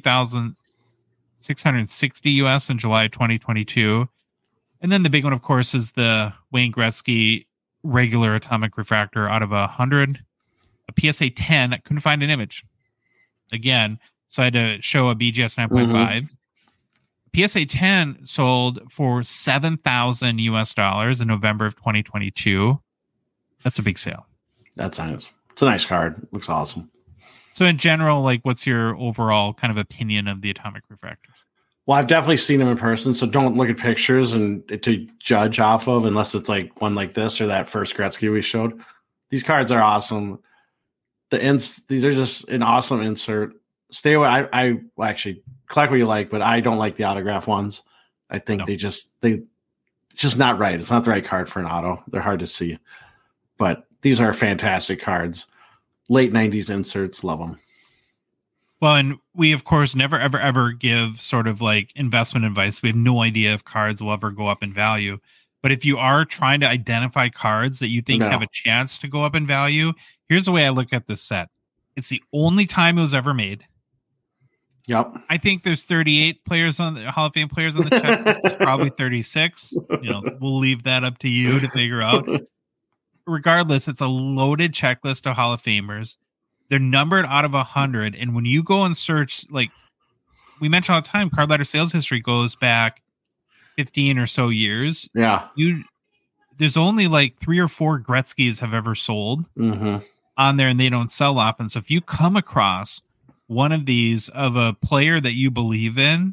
$3,660 US in July 2022. And then the big one, of course, is the Wayne Gretzky regular Atomic Refractor out of 100. A PSA 10. I couldn't find an image. Again, so I had to show a BGS 9.5. PSA 10 sold for $7,000 US in November of 2022. That's a big sale. That's nice. It's a nice card. Looks awesome. So in general, like, what's your overall kind of opinion of the Atomic Refractors? Well, I've definitely seen them in person, so don't look at pictures and to judge off of, unless it's like one like this or that first Gretzky we showed. These cards are awesome. These are just an awesome insert. Stay away. I actually collect what you like, but I don't like the autograph ones. I think it's just not right. It's not the right card for an auto. They're hard to see, but these are fantastic cards. Late 90s inserts, love them. Well, and we, of course, never, ever, ever give sort of like investment advice. We have no idea if cards will ever go up in value. But But if you are trying to identify cards that you think have a chance to go up in value, here's the way I look at this set. It's the only time it was ever made. Yep. I think there's 38 players on the Hall of Fame players on the checklist. Probably 36. We'll leave that up to you to figure out. Regardless, it's a loaded checklist of Hall of Famers. They're numbered out of 100. And when you go and search, like we mentioned all the time, card ladder sales history goes back 15 or so years. Yeah. There's only like 3 or 4 Gretzky's have ever sold on there, and they don't sell often. So if you come across one of these of a player that you believe in,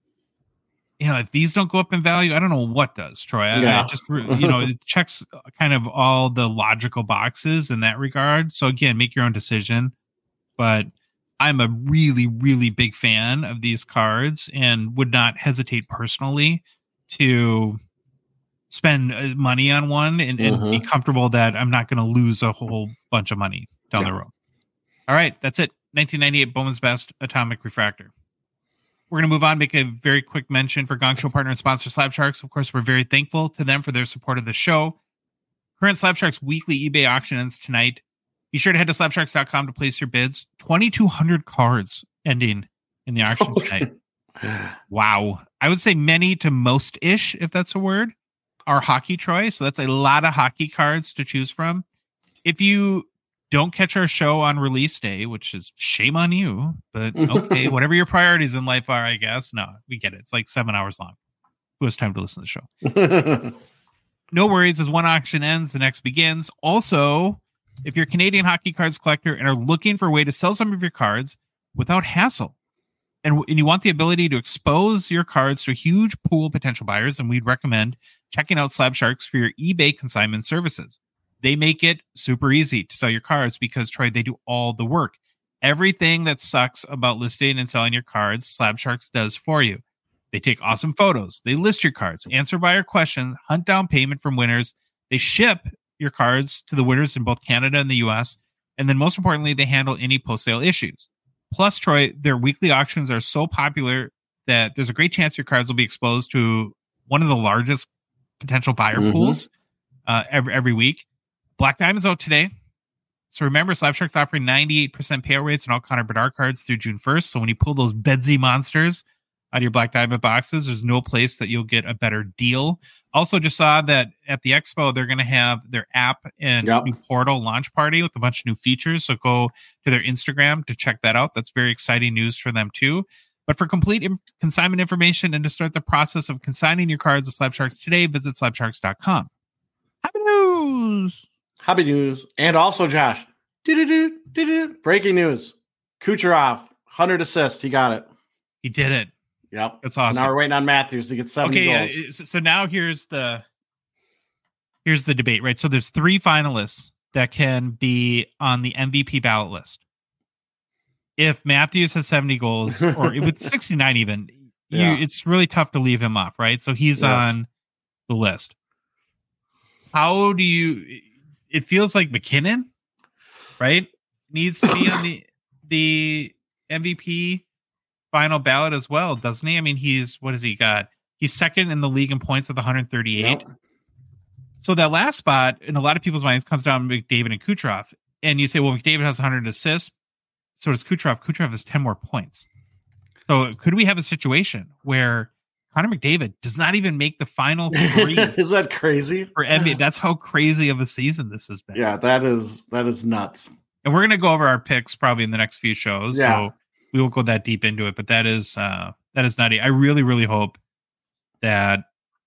if these don't go up in value, I don't know what does, Troy. I just, it checks kind of all the logical boxes in that regard. So again, make your own decision. But I'm a really, really big fan of these cards and would not hesitate personally to spend money on one and be comfortable that I'm not going to lose a whole bunch of money down the road. All right, that's it. 1998 Bowman's Best Atomic Refractor. We're going to move on, make a very quick mention for Gong Show partner and sponsor Slab Sharks. Of course, we're very thankful to them for their support of the show. Current Slab Sharks weekly eBay auction ends tonight. Be sure to head to slabsharks.com to place your bids. 2,200 cards ending in the auction tonight. Wow. I would say many to most-ish, if that's a word, are hockey, Troy. So that's a lot of hockey cards to choose from. If you don't catch our show on release day, which is shame on you, but okay, whatever your priorities in life are, I guess. No, we get it. It's like 7 hours long. Who has time to listen to the show? No worries. As one auction ends, the next begins. Also, if you're a Canadian hockey cards collector and are looking for a way to sell some of your cards without hassle, and you want the ability to expose your cards to a huge pool of potential buyers, then we'd recommend checking out Slab Sharks for your eBay consignment services. They make it super easy to sell your cards because, Troy, they do all the work. Everything that sucks about listing and selling your cards, Slab Sharks does for you. They take awesome photos. They list your cards, answer buyer questions, hunt down payment from winners. They ship your cards to the winners in both Canada and the US. And then most importantly, they handle any post-sale issues. Plus, Troy, their weekly auctions are so popular that there's a great chance your cards will be exposed to one of the largest potential buyer pools every week. Black Diamond's out today. So remember, Slab Sharks offering 98% payout rates on all Connor Bedard cards through June 1st. So when you pull those Bedsy monsters out of your Black Diamond boxes, there's no place that you'll get a better deal. Also just saw that at the expo, they're going to have their app and new portal launch party with a bunch of new features. So go to their Instagram to check that out. That's very exciting news for them too. But for complete consignment information and to start the process of consigning your cards with Slab Sharks today, visit slabsharks.com. Happy news! Hobby news. And also, Josh, breaking news. Kucherov, 100 assists. He got it. He did it. Yep. That's awesome. So now we're waiting on Matthews to get 70 goals. So now here's the debate, right? So there's 3 finalists that can be on the MVP ballot list. If Matthews has 70 goals, or with 69 even, it's really tough to leave him off, right? So he's on the list. How do you... It feels like McKinnon, right, needs to be on the MVP final ballot as well, doesn't he? I mean, what has he got? He's second in the league in points with 138. Yep. So that last spot, in a lot of people's minds, comes down to McDavid and Kucherov. And you say, well, McDavid has 100 assists. So does Kucherov. Kucherov has 10 more points. So could we have a situation where Connor McDavid does not even make the final 3? Is that crazy? For NBA, that's how crazy of a season this has been. Yeah, that is nuts. And we're going to go over our picks probably in the next few shows. Yeah. So we won't go that deep into it, but that is nutty. I really, really hope that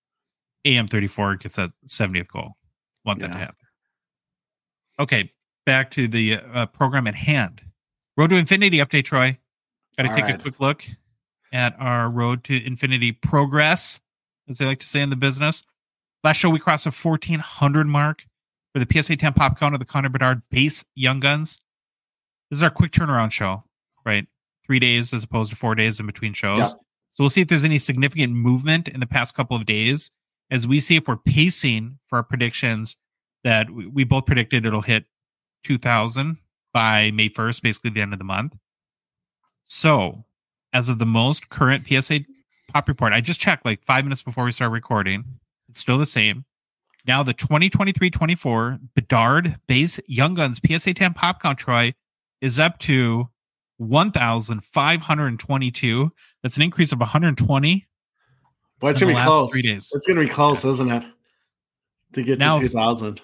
AM34 gets that 70th goal. Want that to happen. Okay, back to the program at hand. Road to Infinity update, Troy. Got to take a quick look at our Road to Infinity progress, as they like to say in the business. Last show, we crossed the 1,400 mark for the PSA 10 pop count of the Connor Bedard base Young Guns. This is our quick turnaround show, right? 3 days as opposed to 4 days in between shows. Yeah. So we'll see if there's any significant movement in the past couple of days as we see if we're pacing for our predictions that we both predicted it'll hit 2,000 by May 1st, basically the end of the month. So as of the most current PSA pop report, I just checked like 5 minutes before we start recording. It's still the same. Now the 2023-24 Bedard Base Young Guns PSA 10 pop count, Troy, is up to 1,522. That's an increase of 120. But it's going to be close. 3 days. It's going to be close, isn't it? To get now, to 2,000.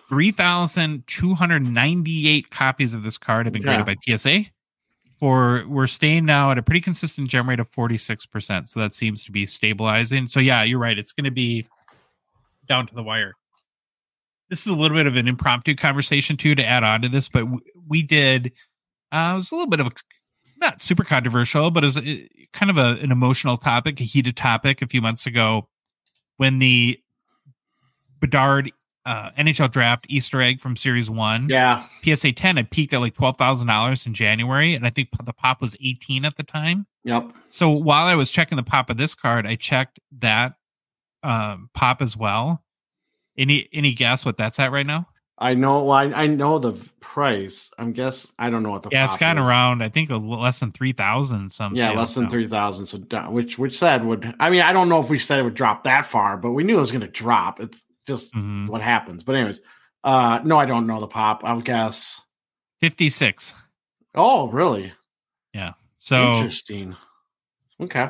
3,298 copies of this card have been graded by PSA. We're staying now at a pretty consistent gem rate of 46%. So that seems to be stabilizing. So yeah, you're right. It's going to be down to the wire. This is a little bit of an impromptu conversation too, to add on to this, but we did, it was a little bit of a, not super controversial, but it was kind of an emotional topic, a heated topic a few months ago when the Bedard NHL draft Easter egg from Series 1. Yeah. PSA 10 had peaked at like $12,000 in January, and I think the pop was 18 at the time. Yep. So while I was checking the pop of this card, I checked that pop as well. Any guess what that's at right now? I know. Well, I know the price. I don't know what the it's kind of around. I think less than 3,000. Less than 3,000. So which said would. I mean, I don't know if we said it would drop that far, but we knew it was going to drop. It's just what happens. But anyways, no, I don't know the pop. I would guess 56. Oh, really? Yeah. So interesting. Okay.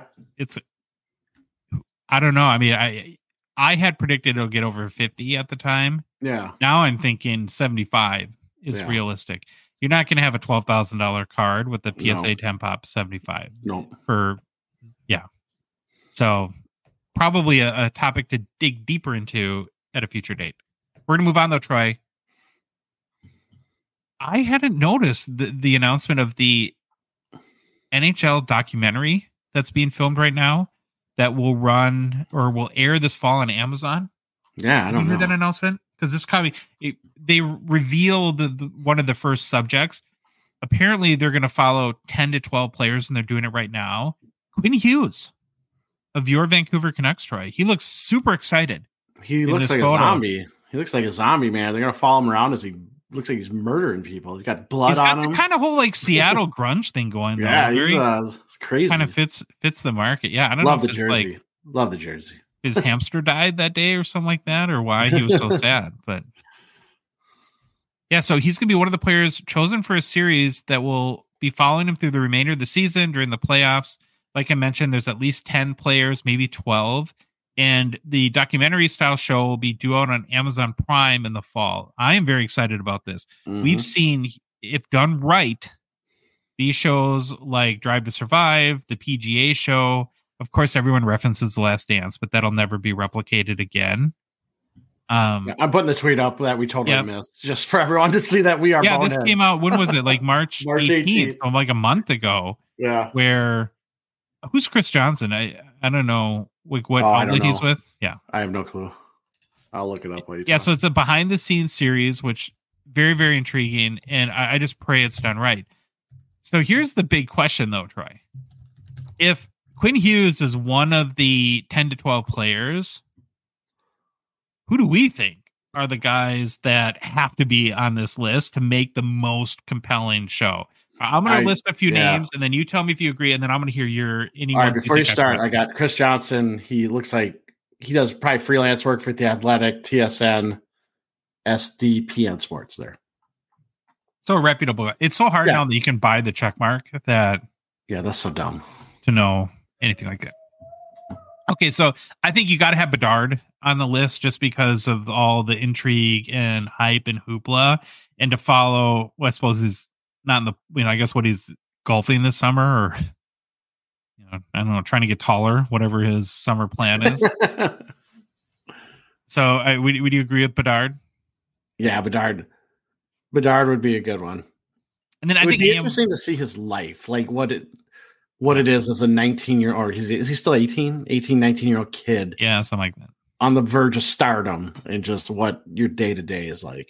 I don't know. I mean, I had predicted it'll get over 50 at the time. Yeah. Now I'm thinking 75 is realistic. You're not going to have a $12,000 card with the PSA 10 pop 75. No. So probably a topic to dig deeper into at a future date. We're going to move on though, Troy. I hadn't noticed the announcement of the NHL documentary that's being filmed right now that will run or will air this fall on Amazon. Yeah, I don't know. Did you hear that announcement? Because this they revealed one of the first subjects. Apparently, they're going to follow 10 to 12 players, and they're doing it right now. Quinn Hughes of your Vancouver Canucks, Troy. He looks super excited. He looks like a zombie. He looks like a zombie, man. They're going to follow him around as he looks like he's murdering people. He's got blood on him. Kind of whole like Seattle grunge thing going. Yeah, it's crazy. Kind of fits the market. Yeah, I don't love know. The jersey. Love the jersey. His hamster died that day or something like that, or why he was so sad. But yeah, so he's going to be one of the players chosen for a series that will be following him through the remainder of the season during the playoffs. Like I mentioned, there's at least 10 players, maybe 12. And the documentary style show will be due out on Amazon Prime in the fall. I am very excited about this. Mm-hmm. We've seen, if done right, these shows like Drive to Survive, the PGA show. Of course, everyone references The Last Dance, but that'll never be replicated again. I'm putting the tweet up that we totally missed, just for everyone to see that we are. Yeah, this came out. When was it? Like March 18th, so like a month ago. Yeah. Where who's Chris Johnson? I don't know like what outlet he's with. Yeah, I have no clue. I'll look it up. So it's a behind the scenes series, which very, very intriguing, and I just pray it's done right. So here's the big question, though, Troy. If Quinn Hughes is one of the 10 to 12 players, who do we think are the guys that have to be on this list to make the most compelling show? I'm going to list a few names, and then you tell me if you agree, and then I'm going to hear your anyone. All right, before you start, I got Chris Johnson. He looks like he does probably freelance work for The Athletic, TSN, SDPN Sports there. So reputable. It's so hard now that you can buy the check mark that. Yeah, that's so dumb to know anything like that. Okay, so I think you got to have Bedard on the list just because of all the intrigue and hype and hoopla, and to follow what I suppose is not in the, I guess what he's golfing this summer, or I don't know, trying to get taller, whatever his summer plan is. So would you agree with Bedard? Yeah, Bedard would be a good one. And then I think it'd be interesting to see his life, like what it is as a 19-year-old, or is he still 18, 19-year-old kid? Yeah, something like that. On the verge of stardom, and just what your day-to-day is like.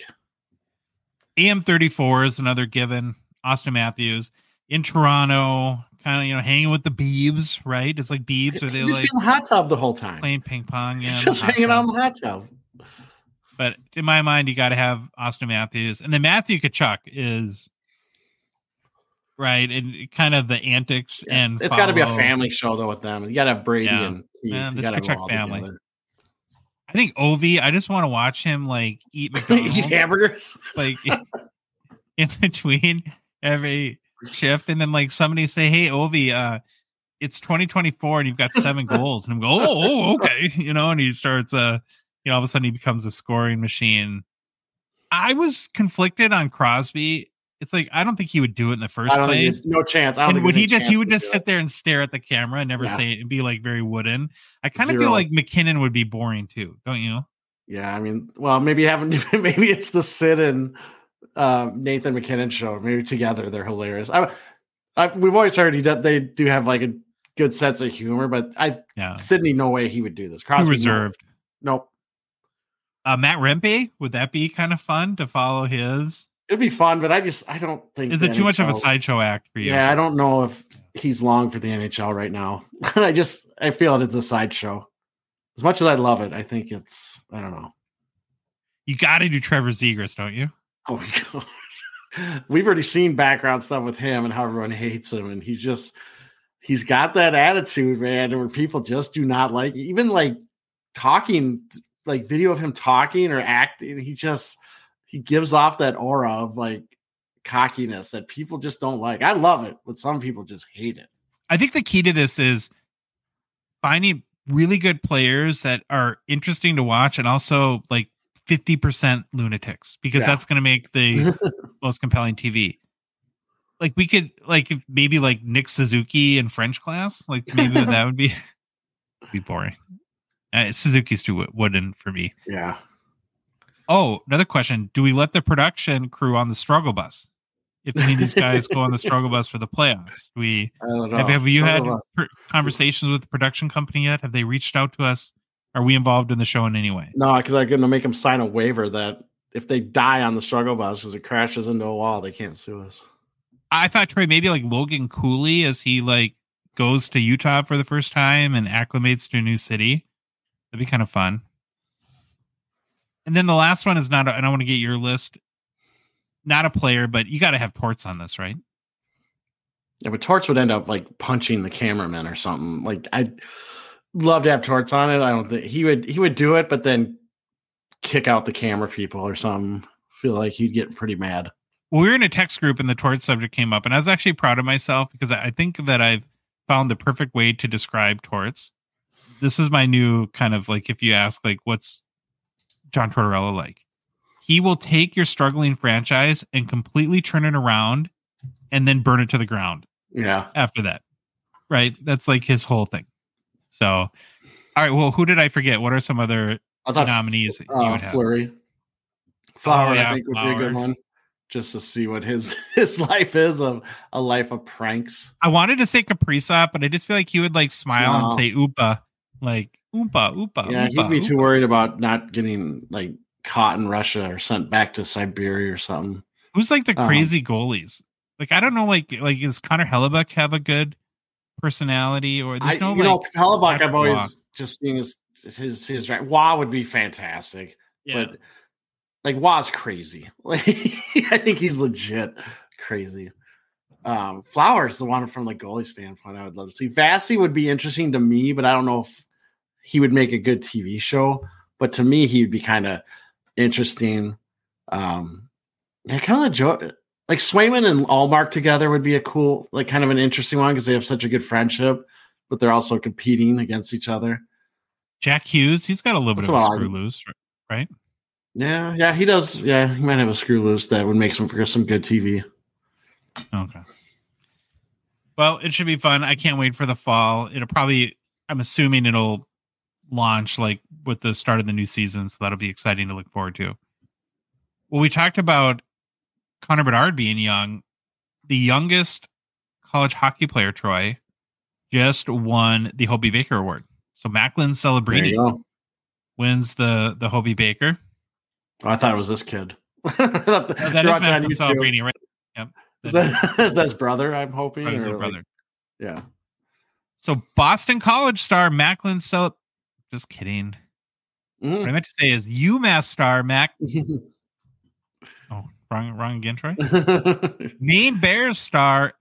AM34 is another given. Austin Matthews in Toronto, kind of, hanging with the Beebs, right? It's like Beebs. Are they just like in the hot tub the whole time? Playing ping pong. Yeah. Just hanging out in the hot tub. But in my mind, you got to have Austin Matthews. And then Matthew Tkachuk is... right, and kind of the antics, and it's got to be a family show though with them. You got to have Brady and Keith. the Tkachuk family. I think Ovi, I just want to watch him like eat McDonald's. Eat hamburgers. Like in between every shift. And then like somebody say, hey, Ovi, it's 2024 and you've got 7 goals. And I'm going, oh, okay. And he starts, all of a sudden he becomes a scoring machine. I was conflicted on Crosby. It's like, I don't think he would do it in the first place. No chance. And would he would just sit there and stare at the camera and never say it and be like very wooden. I kind of feel like McKinnon would be boring too. Don't you? Yeah. I mean, well, maybe it's the Sid and Nathan McKinnon show. Maybe together they're hilarious. We've always heard they do have like a good sense of humor, but Sidney, no way he would do this. Crosby, too reserved. Nope. Matt Rempe, would that be kind of fun to follow his? It'd be fun, but I don't think. Is it too much of a sideshow act for you? Yeah, I don't know if he's long for the NHL right now. I feel it's a sideshow. As much as I love it, I think I don't know. You got to do Trevor Zegras, don't you? Oh my god, we've already seen background stuff with him and how everyone hates him, and he's got that attitude, man, where people just do not like, even like talking, like video of him talking or acting. He gives off that aura of like cockiness that people just don't like. I love it, but some people just hate it. I think the key to this is finding really good players that are interesting to watch and also like 50% lunatics, because that's going to make the most compelling TV. Like we could maybe like Nick Suzuki in French Class, like maybe that would be boring. Suzuki's too wooden for me. Yeah. Oh, another question. Do we let the production crew on the struggle bus? If any of these guys go on the struggle bus for the playoffs, I don't know. Have you had conversations with the production company yet? Have they reached out to us? Are we involved in the show in any way? No, because I'm going to make them sign a waiver that if they die on the struggle bus because it crashes into a wall, they can't sue us. I thought, Trey, maybe like Logan Cooley as he like goes to Utah for the first time and acclimates to a new city. That'd be kind of fun. And then the last one is and I want to get your list. Not a player, but you got to have Torts on this, right? Yeah, but Torts would end up like punching the cameraman or something. Like I'd love to have Torts on it. I don't think he would do it, but then kick out the camera people or something. Feel like he'd get pretty mad. Well, we were in a text group and the Torts subject came up, and I was actually proud of myself because I think that I've found the perfect way to describe Torts. This is my new kind of like, if you ask like, what's John Tortorella like? He will take your struggling franchise and completely turn it around and then burn it to the ground. Yeah. After that. Right? That's like his whole thing. So, all right. Well, who did I forget? What are some other nominees you would have? Fleury. Flower, I think, would be a good one. Just to see what his life is, of a life of pranks. I wanted to say Kaprizov, but I just feel like he would like smile and say "oopa," like "oompa, oopa." Yeah, oompa, he'd be too worried about not getting like caught in Russia or sent back to Siberia or something. Who's like the crazy goalies? Like I don't know. Like does Connor Hellebuck have a good personality? Or there's Hellebuck, I've always just seen his right. Wah would be fantastic, but. Like Wah's crazy. Like I think he's legit crazy. Flowers, the one from the goalie standpoint, I would love to see. Vasi would be interesting to me, but I don't know if he would make a good TV show. But to me, he would be kind of interesting. Kind of like Swayman and Allmark together would be a cool, like kind of an interesting one because they have such a good friendship, but they're also competing against each other. Jack Hughes, he's got a little bit of a screw loose, right? Yeah, he does. Yeah, he might have a screw loose that would make for some good TV. Okay. Well, it should be fun. I can't wait for the fall. I'm assuming it'll launch like with the start of the new season, so that'll be exciting to look forward to. Well, we talked about Connor Bedard being young. The youngest college hockey player, Troy, just won the Hobey Baker Award. So Macklin Celebrini wins the Hobey Baker. Oh, I thought it was this kid. That is Macklin Celebrini, right? Yep. Is that his brother, I'm hoping? His brother. Yeah. So Boston College star Macklin just kidding. Mm-hmm. What I meant to say is UMass star Oh, wrong again, Troy. Maine Bears star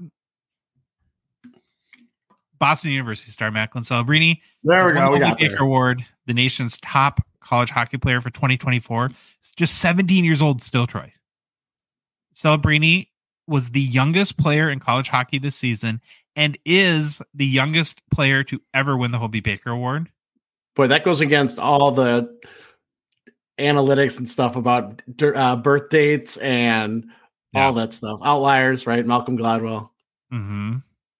Boston University star Macklin Celebrini. There we go. We the got Baker Award, the nation's top college hockey player for 2024. Just 17 years old still, Troy. Celebrini was the youngest player in college hockey this season and is the youngest player to ever win the Hobey Baker Award. Boy, that goes against all the analytics and stuff about birth dates and all that stuff. Outliers, right? Malcolm Gladwell. Mm-hmm.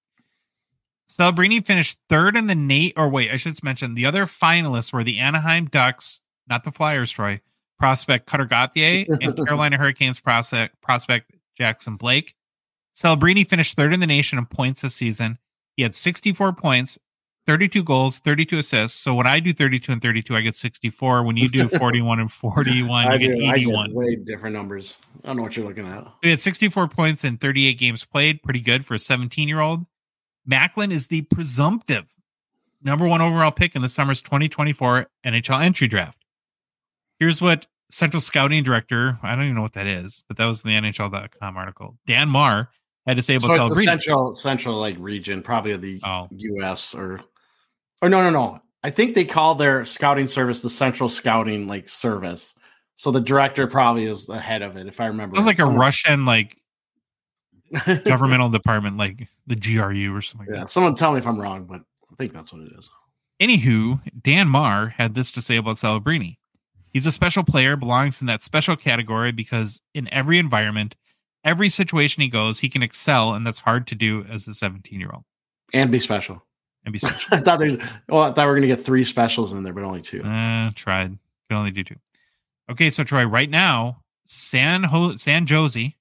Celebrini finished third in the I should mention the other finalists were the Anaheim Ducks, not the Flyers, Troy, prospect Cutter Gauthier and Carolina Hurricanes prospect Jackson Blake. Celebrini finished third in the nation in points this season. He had 64 points, 32 goals, 32 assists. So when I do 32 and 32, I get 64. When you do 41 and 41, you get 81. I get way different numbers. I don't know what you're looking at. He had 64 points in 38 games played. Pretty good for a 17-year-old. Macklin is the presumptive number 1 overall pick in the summer's 2024 NHL entry draft. Here's what Central Scouting Director, I don't even know what that is, but that was in the NHL.com article, Dan Marr, had to say about Celebrini. It's a central like region, probably of the U.S. or no. I think they call their scouting service the Central Scouting like service. So the director probably is the head of it, if I remember. It's like a Russian like governmental department, like the GRU or something. Yeah, someone tell me if I'm wrong, but I think that's what it is. Anywho, Dan Marr had this to say about Celebrini. He's a special player, belongs in that special category because in every environment, every situation he goes, he can excel, and that's hard to do as a 17-year-old. And be special. I thought we were going to get 3 specials in there, but only 2. Tried. Can only do 2. Okay, so Troy, right now, San Jose,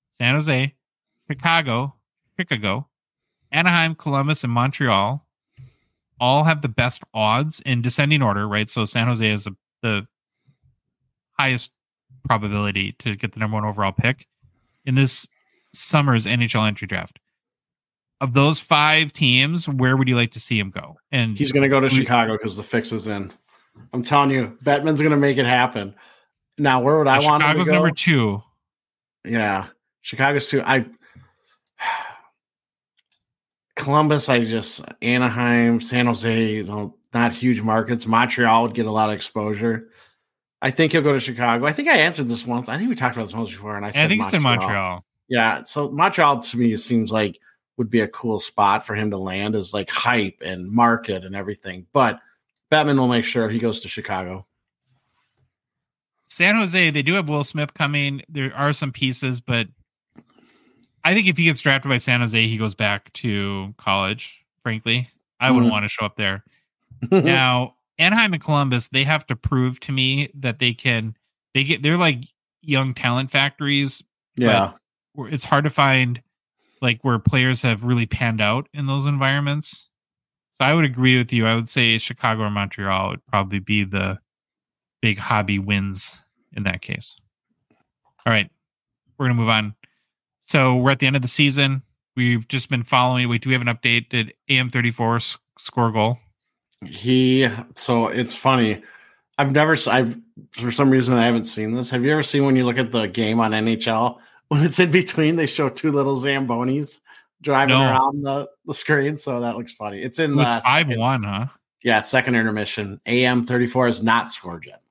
Chicago, Anaheim, Columbus, and Montreal all have the best odds in descending order, right? So San Jose is the highest probability to get the number 1 overall pick in this summer's NHL entry draft. Of those 5 teams, where would you like to see him go? And he's going to go to Chicago because the fix is in. I'm telling you, Bettman's going to make it happen. Now, where would I want him to go? Chicago's number 2. Yeah, Chicago's 2. Columbus, Anaheim, San Jose, not huge markets. Montreal would get a lot of exposure. I think he'll go to Chicago. I think I answered this once. I think we talked about this once before, and I said think it's in Montreal. Yeah, so Montreal to me seems like would be a cool spot for him to land as like hype and market and everything. But Bettman will make sure he goes to Chicago. San Jose, they do have Will Smith coming. There are some pieces, but I think if he gets drafted by San Jose, he goes back to college, frankly. I wouldn't want to show up there. Now, Anaheim and Columbus, they have to prove to me that they're like young talent factories. Yeah. But it's hard to find like where players have really panned out in those environments. So I would agree with you. I would say Chicago or Montreal would probably be the big hobby wins in that case. All right. We're going to move on. So we're at the end of the season. We've just been following. Wait, do we have an update? Did AM34 score a goal? So it's funny. For some reason, I haven't seen this. Have you ever seen when you look at the game on NHL, when it's in between, they show 2 little Zambonis driving around the screen? So that looks funny. It's in the 5-1, huh? Yeah, second intermission. AM34 has not scored yet.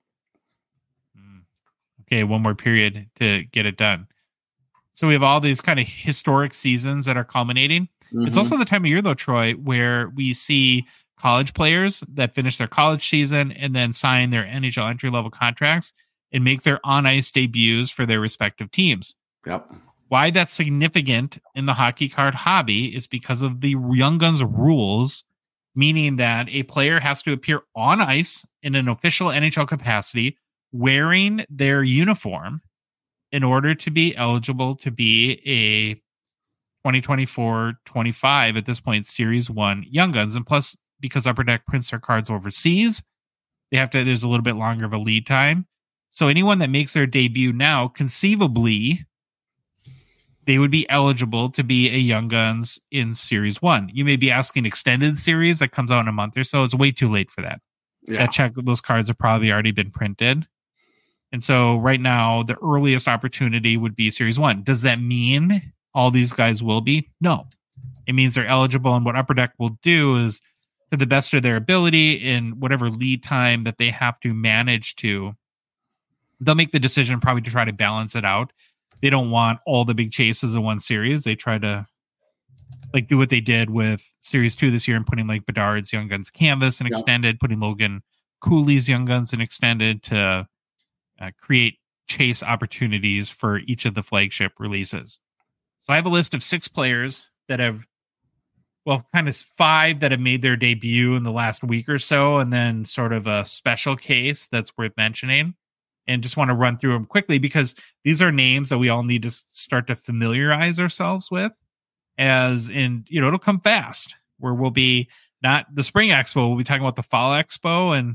Okay, one more period to get it done. So we have all these kind of historic seasons that are culminating. Mm-hmm. It's also the time of year, though, Troy, where we see college players that finish their college season and then sign their NHL entry-level contracts and make their on-ice debuts for their respective teams. Yep. Why that's significant in the hockey card hobby is because of the Young Guns rules, meaning that a player has to appear on ice in an official NHL capacity wearing their uniform in order to be eligible to be a 2024-25 at this point Series 1 Young Guns. And plus, because Upper Deck prints their cards overseas, there's a little bit longer of a lead time. So anyone that makes their debut now, conceivably, they would be eligible to be a Young Guns in Series 1. You may be asking extended series that comes out in a month or so. It's way too late for that. Yeah. Those cards have probably already been printed. And so right now, the earliest opportunity would be Series 1. Does that mean all these guys will be? No. It means they're eligible. And what Upper Deck will do is to the best of their ability in whatever lead time that they have to manage to. They'll make the decision probably to try to balance it out. They don't want all the big chases in one series. They try to like do what they did with Series 2 this year and putting like Bedard's Young Guns Canvas and extended, putting Logan Cooley's Young Guns and extended to create chase opportunities for each of the flagship releases. So I have a list of 6 players that have, well, kind of 5 that have made their debut in the last week or so, and then sort of a special case that's worth mentioning. And just want to run through them quickly because these are names that we all need to start to familiarize ourselves with. As in, it'll come fast where we'll be not the Spring Expo, we'll be talking about the Fall Expo, and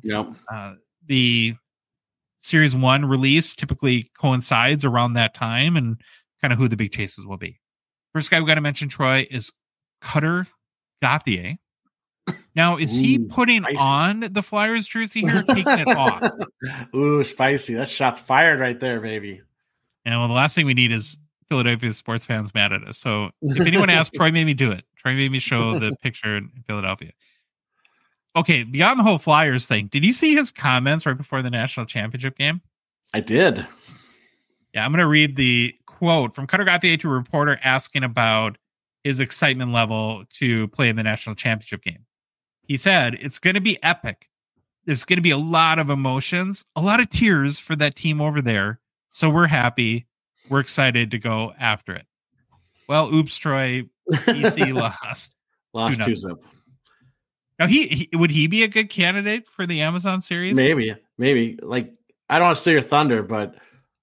the Series 1 release typically coincides around that time and kind of who the big chases will be. First guy we got to mention, Troy, is Cutter Gauthier. Now, is he putting spicy on the Flyers jersey here or taking it off? Ooh, spicy. That shot's fired right there, baby. And well, the last thing we need is Philadelphia sports fans mad at us. So if anyone asks, Troy made me do it. Troy made me show the picture in Philadelphia. Okay, beyond the whole Flyers thing, did you see his comments right before the national championship game? I did. Yeah, I'm going to read the quote from Cutter Gauthier to a reporter asking about his excitement level to play in the national championship game. He said, "It's going to be epic. There's going to be a lot of emotions, a lot of tears for that team over there. So we're happy. We're excited to go after it." Well, oops, Troy. BC lost. Lost 2-0. Now, he would he be a good candidate for the Amazon series? Maybe. Like, I don't want to steal your thunder, but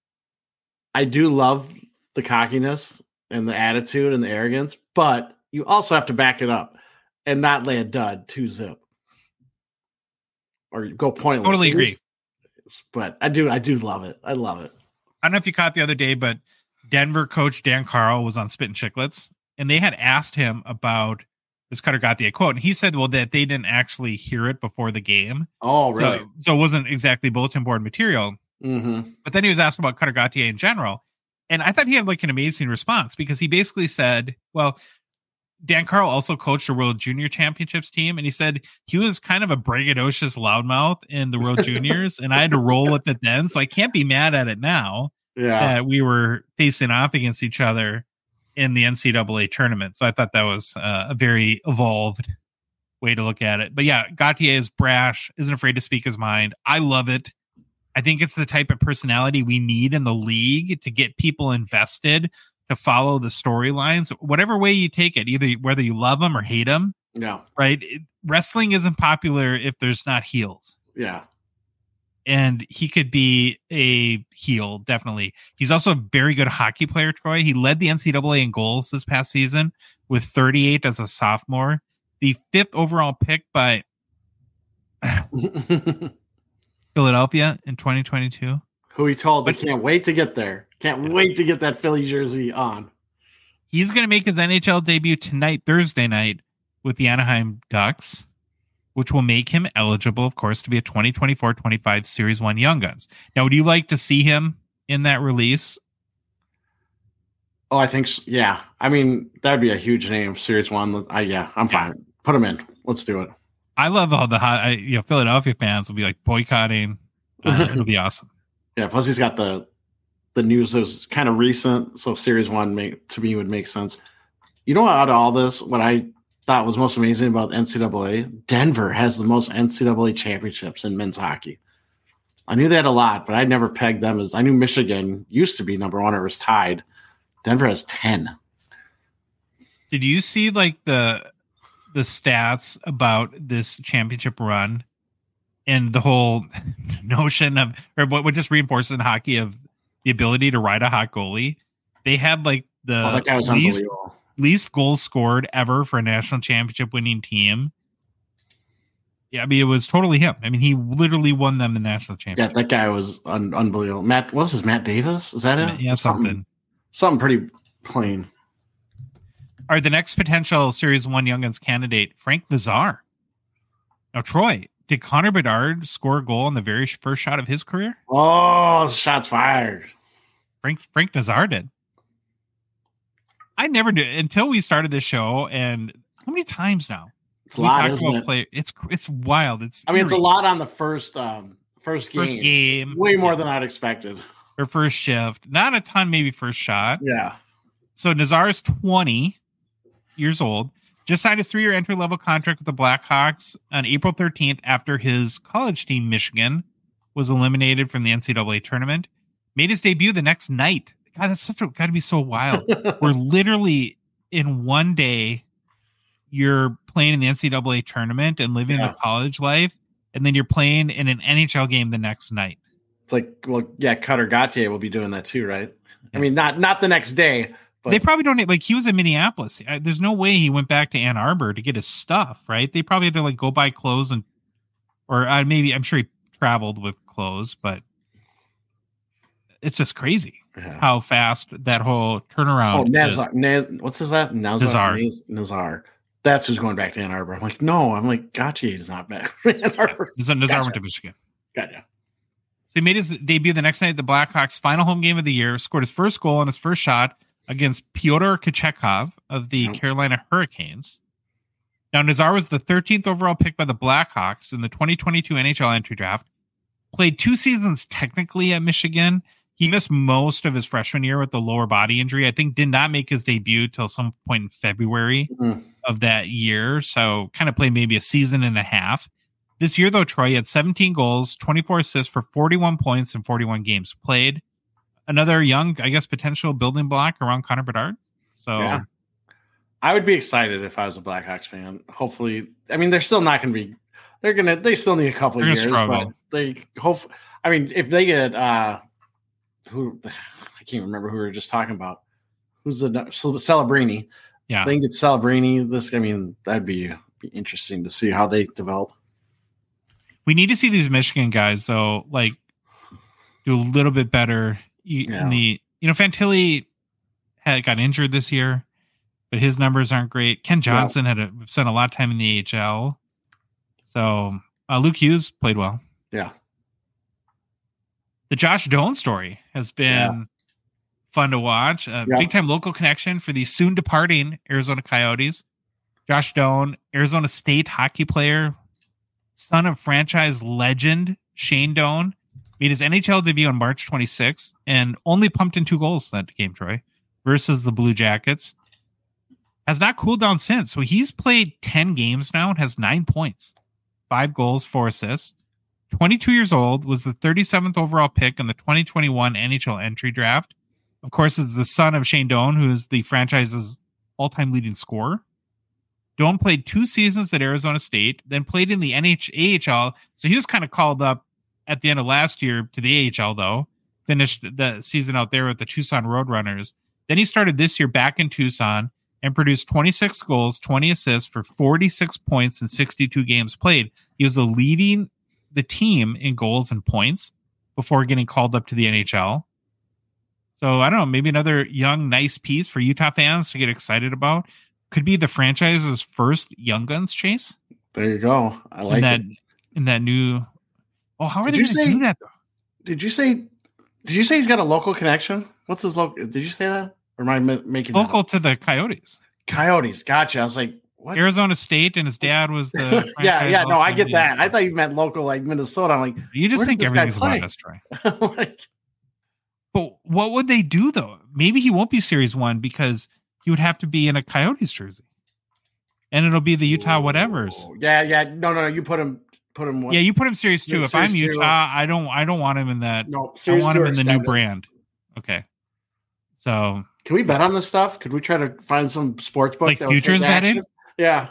I do love the cockiness and the attitude and the arrogance, but you also have to back it up and not lay a dud 2-0 or go pointless. Totally agree. But I do love it. I love it. I don't know if you caught the other day, but Denver coach Dan Carl was on Spittin' Chicklets, and they had asked him about this Cutter Gauthier quote, and he said, well, that they didn't actually hear it before the game. Oh, really? So it wasn't exactly bulletin board material. Mm-hmm. But then he was asked about Cutter Gauthier in general, and I thought he had like an amazing response because he basically said, well, Dan Carl also coached the World Junior Championships team, and he said he was kind of a braggadocious loudmouth in the World Juniors, and I had to roll with it then, so I can't be mad at it now that we were facing off against each other in the NCAA tournament. So I thought that was a very evolved way to look at it. But yeah, Gauthier is brash, isn't afraid to speak his mind. I love it. I think it's the type of personality we need in the league to get people invested, to follow the storylines, whatever way you take it, either whether you love them or hate them. Yeah. Right. Wrestling isn't popular if there's not heels. Yeah. And he could be a heel, definitely. He's also a very good hockey player, Troy. He led the NCAA in goals this past season with 38 as a sophomore. The 5th overall pick by Philadelphia in 2022. Who he told they can't wait to get there. Can't wait to get that Philly jersey on. He's going to make his NHL debut tonight, Thursday night, with the Anaheim Ducks, which will make him eligible, of course, to be a 2024-25 Series 1 Young Guns. Now, would you like to see him in that release? Oh, I think so. Yeah. I mean, that would be a huge name, Series 1. I'm fine. Put him in. Let's do it. I love how the Philadelphia fans will be like boycotting. It'll be awesome. Yeah, plus he's got the news that was kind of recent, so Series 1 to me would make sense. You know, out of all this, what I thought was most amazing about NCAA, Denver has the most NCAA championships in men's hockey. I knew they had a lot, but I never pegged them as. I knew Michigan used to be number 1 or was tied. Denver has 10. Did you see like the stats about this championship run and the whole notion of, or what just reinforces in hockey of the ability to ride a hot goalie? They had like that guy was least goals scored ever for a national championship winning team. Yeah, I mean, it was totally him. I mean, he literally won them the national championship. Yeah, that guy was unbelievable. What was his Matt Davis? Is that it? Yeah, something pretty plain. All right, the next potential Series 1 Young Guns candidate, Frank Nazar. Now, Troy, did Connor Bedard score a goal on the very first shot of his career? Oh, shots fired. Frank Nazar did. I never did until we started this show. And how many times now It's a lot, isn't it? It's wild. It's a lot on the first game. First game. Way more than I'd expected. Or first shift. Not a ton, maybe first shot. Yeah. So Nazar is 20 years old. Just signed his 3-year entry-level contract with the Blackhawks on April 13th after his college team, Michigan, was eliminated from the NCAA tournament. Made his debut the next night. God, that's got to be so wild. We're literally in one day, you're playing in the NCAA tournament and living the college life, and then you're playing in an NHL game the next night. It's like, well, yeah, Cutter Gauthier will be doing that too, right? Yeah. I mean, not the next day. But they probably don't like. He was in Minneapolis. There's no way he went back to Ann Arbor to get his stuff, right? They probably had to like go buy clothes or maybe I'm sure he traveled with clothes, but it's just crazy how fast that whole turnaround. Oh, what's his last? Nazar. That's who's going back to Ann Arbor. I'm like, no. I'm like, Gauthier is not back to Ann Arbor. Nazar went to Michigan. Gotcha. So he made his debut the next night at the Blackhawks' final home game of the year. Scored his first goal on his first shot against Pyotr Kochetkov of the Carolina Hurricanes. Now, Nazar was the 13th overall pick by the Blackhawks in the 2022 NHL entry draft. Played 2 seasons technically at Michigan. He missed most of his freshman year with the lower body injury. I think did not make his debut till some point in February of that year. So kind of played maybe a season and a half. This year, though, Troy had 17 goals, 24 assists for 41 points in 41 games played. Another young, I guess, potential building block around Connor Bedard. So yeah. I would be excited if I was a Blackhawks fan. Hopefully, I mean, they're still not going to be. They still need a couple of years. Struggle. But they hope. I mean, if they get I can't remember who we were just talking about. Who's the Celebrini? Yeah, they can get Celebrini. That'd be interesting to see how they develop. We need to see these Michigan guys though, like do a little bit better. Fantilli got injured this year, but his numbers aren't great. Ken Johnson spent a lot of time in the AHL. So Luke Hughes played well. Yeah. The Josh Doan story has been fun to watch. Big time local connection for the soon departing Arizona Coyotes. Josh Doan, Arizona State hockey player, son of franchise legend Shane Doan, made his NHL debut on March 26th and only pumped in 2 goals that game, Troy, versus the Blue Jackets. Has not cooled down since. So he's played 10 games now and has 9 points, 5 goals, 4 assists. 22 years old, was the 37th overall pick in the 2021 NHL entry draft. Of course, is the son of Shane Doan, who is the franchise's all-time leading scorer. Doan played 2 seasons at Arizona State, then played in the AHL. So he was kind of called up at the end of last year to the AHL, though. Finished the season out there with the Tucson Roadrunners. Then he started this year back in Tucson and produced 26 goals, 20 assists for 46 points in 62 games played. He was leading the team in goals and points before getting called up to the NHL. So I don't know, maybe another young, nice piece for Utah fans to get excited about. Could be the franchise's first Young Guns chase. There you go. I like it. In that new. Oh, how are they going to do that? Though? Did you say he's got a local connection? What's his local? Did you say that? Or am I making local to the Coyotes? Coyotes, gotcha. I was like, what? Arizona State, and his dad was the. yeah. No, I get that. I thought you meant local, like Minnesota. I'm like, you just think everything's about us, Troy. But what would they do though? Maybe he won't be Series 1 because he would have to be in a Coyotes jersey, and it'll be the Utah whatevers. Yeah. No. You put him. Yeah, you put him Series 2. If I'm Utah, I don't want him in that. No, I want him in the new brand. Okay. So can we bet on this stuff? Could we try to find some sports book like futures betting? Yeah.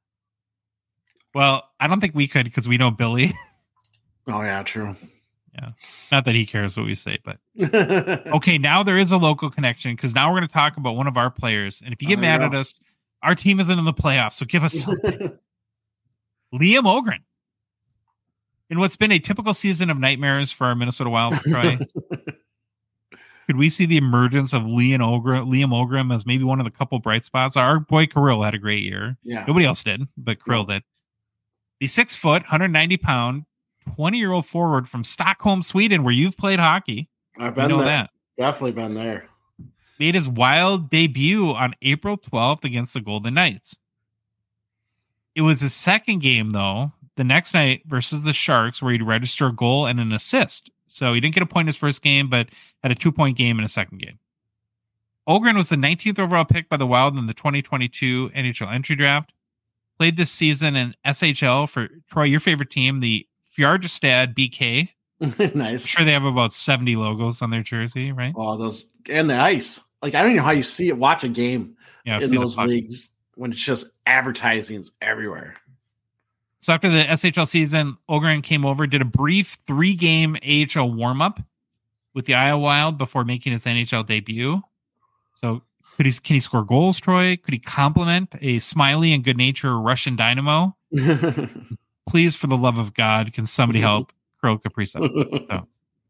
Well, I don't think we could because we know Billy. Oh yeah, true. Yeah. Not that he cares what we say, but okay, now there is a local connection because now we're going to talk about one of our players. And if you get mad at us, our team isn't in the playoffs, so give us something. Liam Ogren. In what's been a typical season of nightmares for our Minnesota Wild, Troy, could we see the emergence of Liam Ogren as maybe one of the couple bright spots? Our boy Kirill had a great year. Yeah. Nobody else did, but Kirill did. The 6 foot, 190 pound, 20-year-old forward from Stockholm, Sweden, where you've played hockey. I've been there. That. Definitely been there. Made his Wild debut on April 12th against the Golden Knights. It was his second game, though, the next night versus the Sharks, where he'd register a goal and an assist. So he didn't get a point in his first game, but had a 2-point game in his second game. Ogren was the 19th overall pick by the Wild in the 2022 NHL entry draft. Played this season in SHL for, Troy, your favorite team, the Fjärjestad BK. Nice. I'm sure they have about 70 logos on their jersey, right? Oh, those and the ice. Like, I don't know how you watch a game in those leagues when it's just advertising everywhere. So after the SHL season, Ogren came over, did a brief 3-game AHL warm-up with the Iowa Wild before making his NHL debut. So can he score goals, Troy? Could he complement a smiley and good-natured Russian dynamo? Please, for the love of God, can somebody help Kirill Kaprizov? So.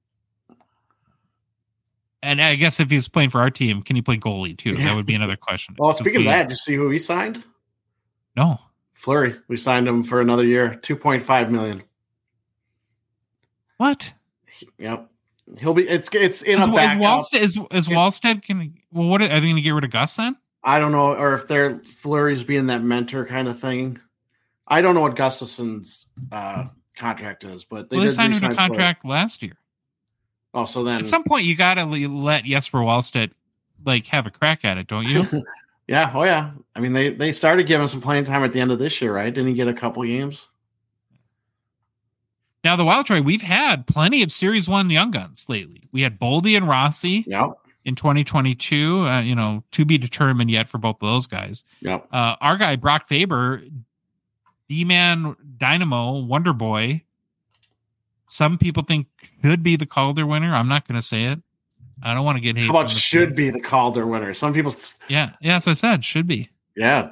And I guess if he's playing for our team, can he play goalie too? That would be another question. Well, speaking of that, did you see who we signed? No. Fleury. We signed him for another year, $2.5 million. What? Yep. He'll be. It's in a backup. Is Wallstead? What are they going to get rid of Gus then? I don't know, or if they're Fleury's being that mentor kind of thing. I don't know what Gustafson's contract is, but they signed him to contract last year. Oh, so then at some point you got to let Jesper Wallstedt have a crack at it, don't you? Yeah. Oh, yeah. I mean, they started giving some playing time at the end of this year, right? Didn't he get a couple games? Now, the Wild, Troy, we've had plenty of Series 1 young guns lately. We had Boldy and Rossi in 2022, to be determined yet for both of those guys. Yep. Our guy, Brock Faber, D-Man Dynamo, Wonder Boy, some people think could be the Calder winner. I'm not going to say it. I don't want to get hate. How about should be the Calder winner? Some people. Yeah. So I said should be. Yeah.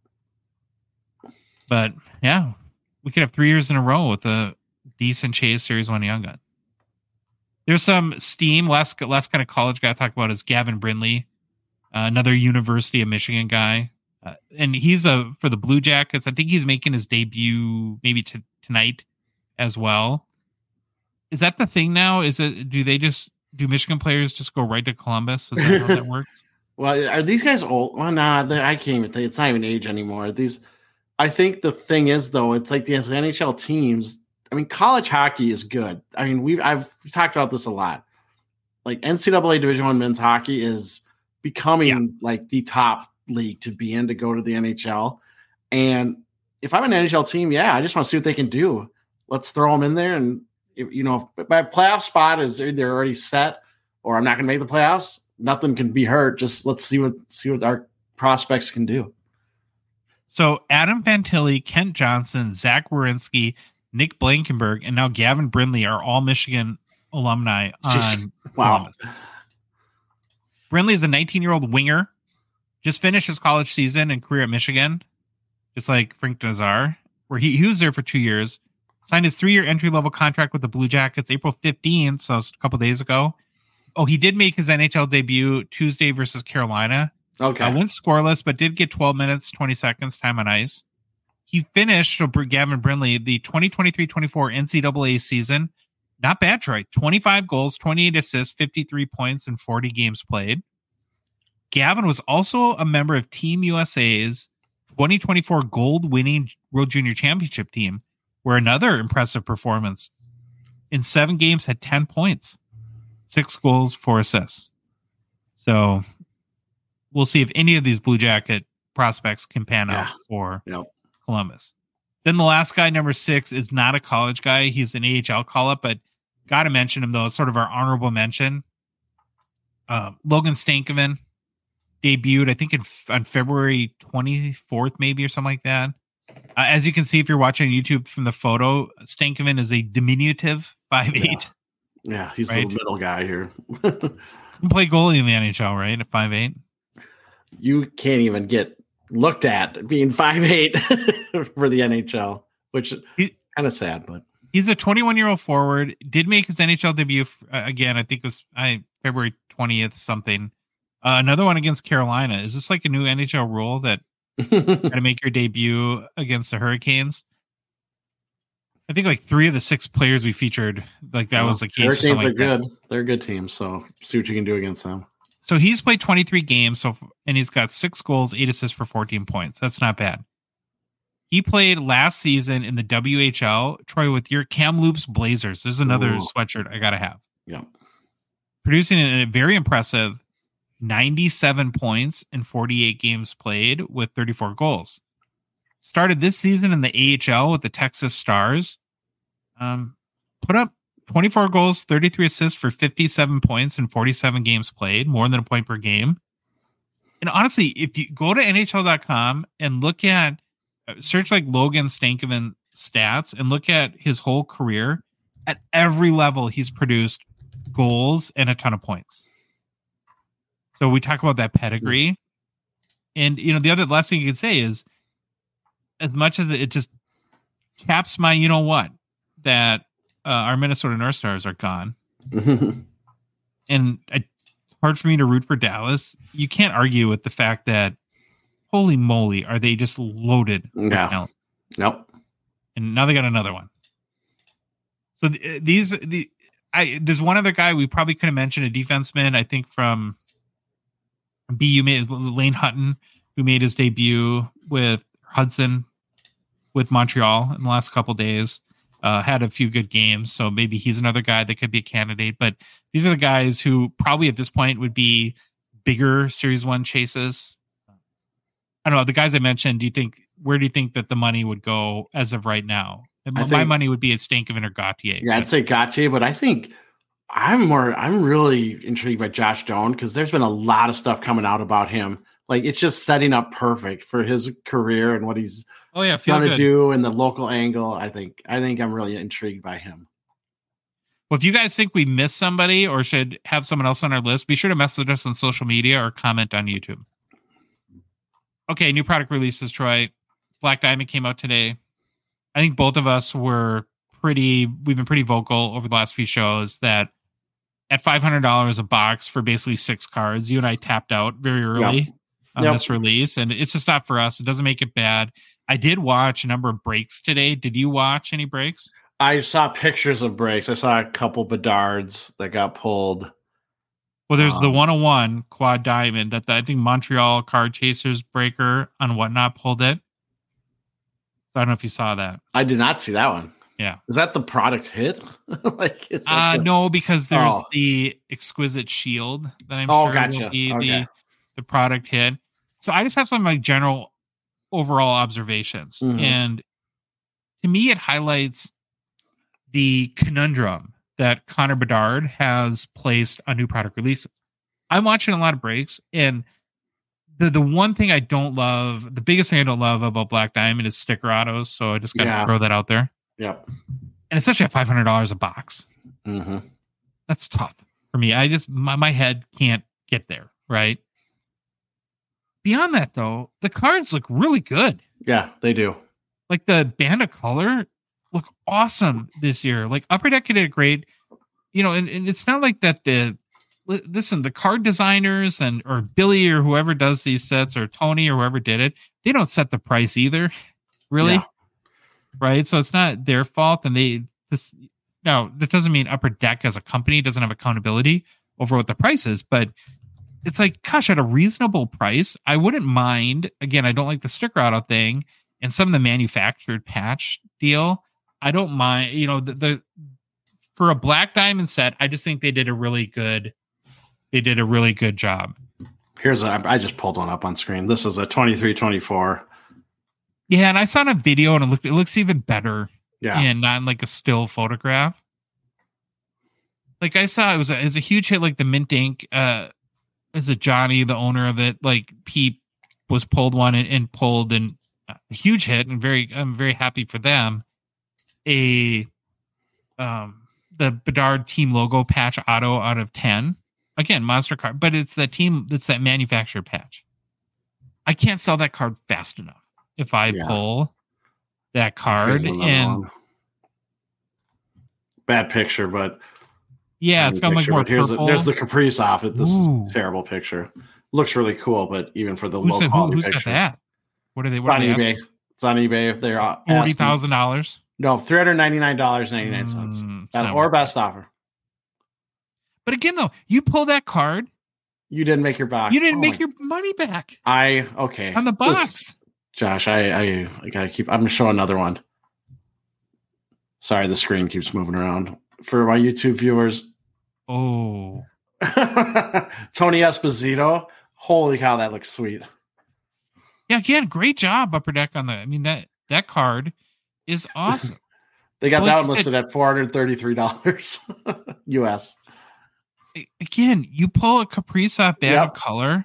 But yeah, we could have 3 years in a row with a decent Chase Series 1 young gun. There's some steam. Last kind of college guy I talk about is Gavin Brindley, another University of Michigan guy, and he's for the Blue Jackets. I think he's making his debut maybe tonight as well. Is that the thing now? Do Michigan players just go right to Columbus? Is that how that works? Well, are these guys old? Well, I can't even think. It's not even age anymore. I think the thing is, though, it's like the NHL teams. I mean, college hockey is good. I mean, I've talked about this a lot. Like NCAA Division I men's hockey is becoming like the top league to be in to go to the NHL. And if I'm an NHL team, I just want to see what they can do. Let's throw them in there. And if my playoff spot is either already set or I'm not going to make the playoffs, nothing can be hurt. Just let's see what our prospects can do. So Adam Fantilli, Kent Johnson, Zach Werenski, Nick Blankenberg, and now Gavin Brindley are all Michigan alumni on Columbus. Brindley is a 19-year-old winger, just finished his college season and career at Michigan, just like Frank Nazar, where he was there for 2 years, signed his 3-year entry-level contract with the Blue Jackets April 15th, so a couple days ago. Oh, he did make his NHL debut Tuesday versus Carolina. Okay. Went scoreless, but did get 12 minutes, 20 seconds time on ice. He finished, Gavin Brindley, the 2023-24 NCAA season. Not bad, Troy. 25 goals, 28 assists, 53 points, and 40 games played. Gavin was also a member of Team USA's 2024 gold-winning World Junior Championship team, where another impressive performance. In 7 games, had 10 points, 6 goals, 4 assists. So we'll see if any of these Blue Jacket prospects can pan out for Columbus. Then the last guy, number 6, is not a college guy. He's an AHL call-up, but got to mention him, though. It's sort of our honorable mention. Logan Stankoven debuted, I think, on February 24th, maybe, or something like that. As you can see, if you're watching YouTube from the photo, Stankoven is a diminutive 5'8". Yeah, he's the middle guy here. He played goalie in the NHL, right, at 5'8"? You can't even get looked at being 5'8" for the NHL, which is kind of sad, but he's a 21-year-old forward. Did make his NHL debut again. I think it was February 20th something. Another one against Carolina. Is this like a new NHL rule that you got to make your debut against the Hurricanes? I think like 3 of the 6 players we featured, like that was the case. Hurricanes are good. They're a good team, so see what you can do against them. So he's played 23 games, and he's got 6 goals, 8 assists for 14 points. That's not bad. He played last season in the WHL, Troy, with your Kamloops Blazers. There's another sweatshirt I gotta have. Yeah, producing a very impressive 97 points in 48 games played with 34 goals. Started this season in the AHL with the Texas Stars. Put up 24 goals, 33 assists for 57 points in 47 games played, more than a point per game. And honestly, if you go to NHL.com and look at, search like Logan Stankoven stats and look at his whole career, at every level he's produced goals and a ton of points. So we talk about that pedigree. And, you know, the other last thing you could say is, as much as it just caps my, you know what, that our Minnesota North Stars are gone. And it's hard for me to root for Dallas. You can't argue with the fact that, holy moly, are they just loaded with talent. Nope. And now they got another one. So there's one other guy we probably could have mentioned, a defenseman, I think from BU, Lane Hutton, who made his debut with Hudson with Montreal in the last couple days. Had a few good games, so maybe he's another guy that could be a candidate. But these are the guys who probably at this point would be bigger Series 1 chases. I don't know. The guys I mentioned, where do you think that the money would go as of right now? My money would be at Stankoven or Gauthier. Yeah, I'd say Gauthier, but I think I'm really intrigued by Josh Doan because there's been a lot of stuff coming out about him. Like, it's just setting up perfect for his career and what he's going to do in the local angle. I think I'm really intrigued by him. Well, if you guys think we missed somebody or should have someone else on our list, be sure to message us on social media or comment on YouTube. Okay, new product releases, Troy. Black Diamond came out today. I think both of us we've been pretty vocal over the last few shows that at $500 a box for basically 6 cards, you and I tapped out very early on this release, and it's just not for us. It doesn't make it bad. I did watch a number of breaks today. Did you watch any breaks? I saw pictures of breaks. I saw a couple Bedards that got pulled. Well, there's the 101 quad diamond that I think Montreal Card Chasers breaker on Whatnot pulled it. I don't know if you saw that. I did not see that one. Yeah. Is that the product hit? No, because there's the exquisite shield that I'm sure will be the product hit. So I just have some like general overall observations. Mm-hmm. And to me, it highlights the conundrum that Connor Bedard has placed on new product releases. I'm watching a lot of breaks, and the one thing I don't love, the biggest thing I don't love about Black Diamond is sticker autos. So I just got to throw that out there. Yep. And especially at $500 a box. Mm-hmm. That's tough for me. I just, my head can't get there. Right. Beyond that though, the cards look really good. Yeah, they do. Like the band of color look awesome this year. Like Upper Deck did great, you know, and it's not like that the card designers or Billy or whoever does these sets or Tony or whoever did it, they don't set the price either. Really? Yeah. Right. So it's not their fault. And that doesn't mean Upper Deck as a company doesn't have accountability over what the price is, but it's like, gosh, at a reasonable price, I wouldn't mind. Again, I don't like the sticker auto thing and some of the manufactured patch deal. I don't mind, you know, for a Black Diamond set, I just think they did a really good job. I just pulled one up on screen. This is a 23-24. Yeah, and I saw a video and it looks even better. Yeah. And not like a still photograph. Like I saw it was a huge hit, like the Mint Ink, is it Johnny, the owner of it, like he was pulled one and pulled and a huge hit, and I'm very happy for them. The Bedard team logo patch auto out of 10. Again, monster card, but it's that manufacturer patch. I can't sell that card fast enough if I pull that card. And bad picture, but yeah, it's got like more purple. There's the Caprice off it. This is a terrible picture. Looks really cool, but even for the low quality who's picture. Got that? What are they? It's on eBay. It's on eBay if they're $40,000. No, $399.99. Or best offer. But again, though, you pull that card. You didn't make your box. You didn't make your money back. On the box. Josh, I gotta keep. I'm gonna show another one. Sorry, the screen keeps moving around for my YouTube viewers. Oh, Tony Esposito. Holy cow, that looks sweet. Yeah, again, great job, Upper Deck on the. I mean that card is awesome. They got that one listed at $433 US. Again, you pull a Kaprizov bag of color,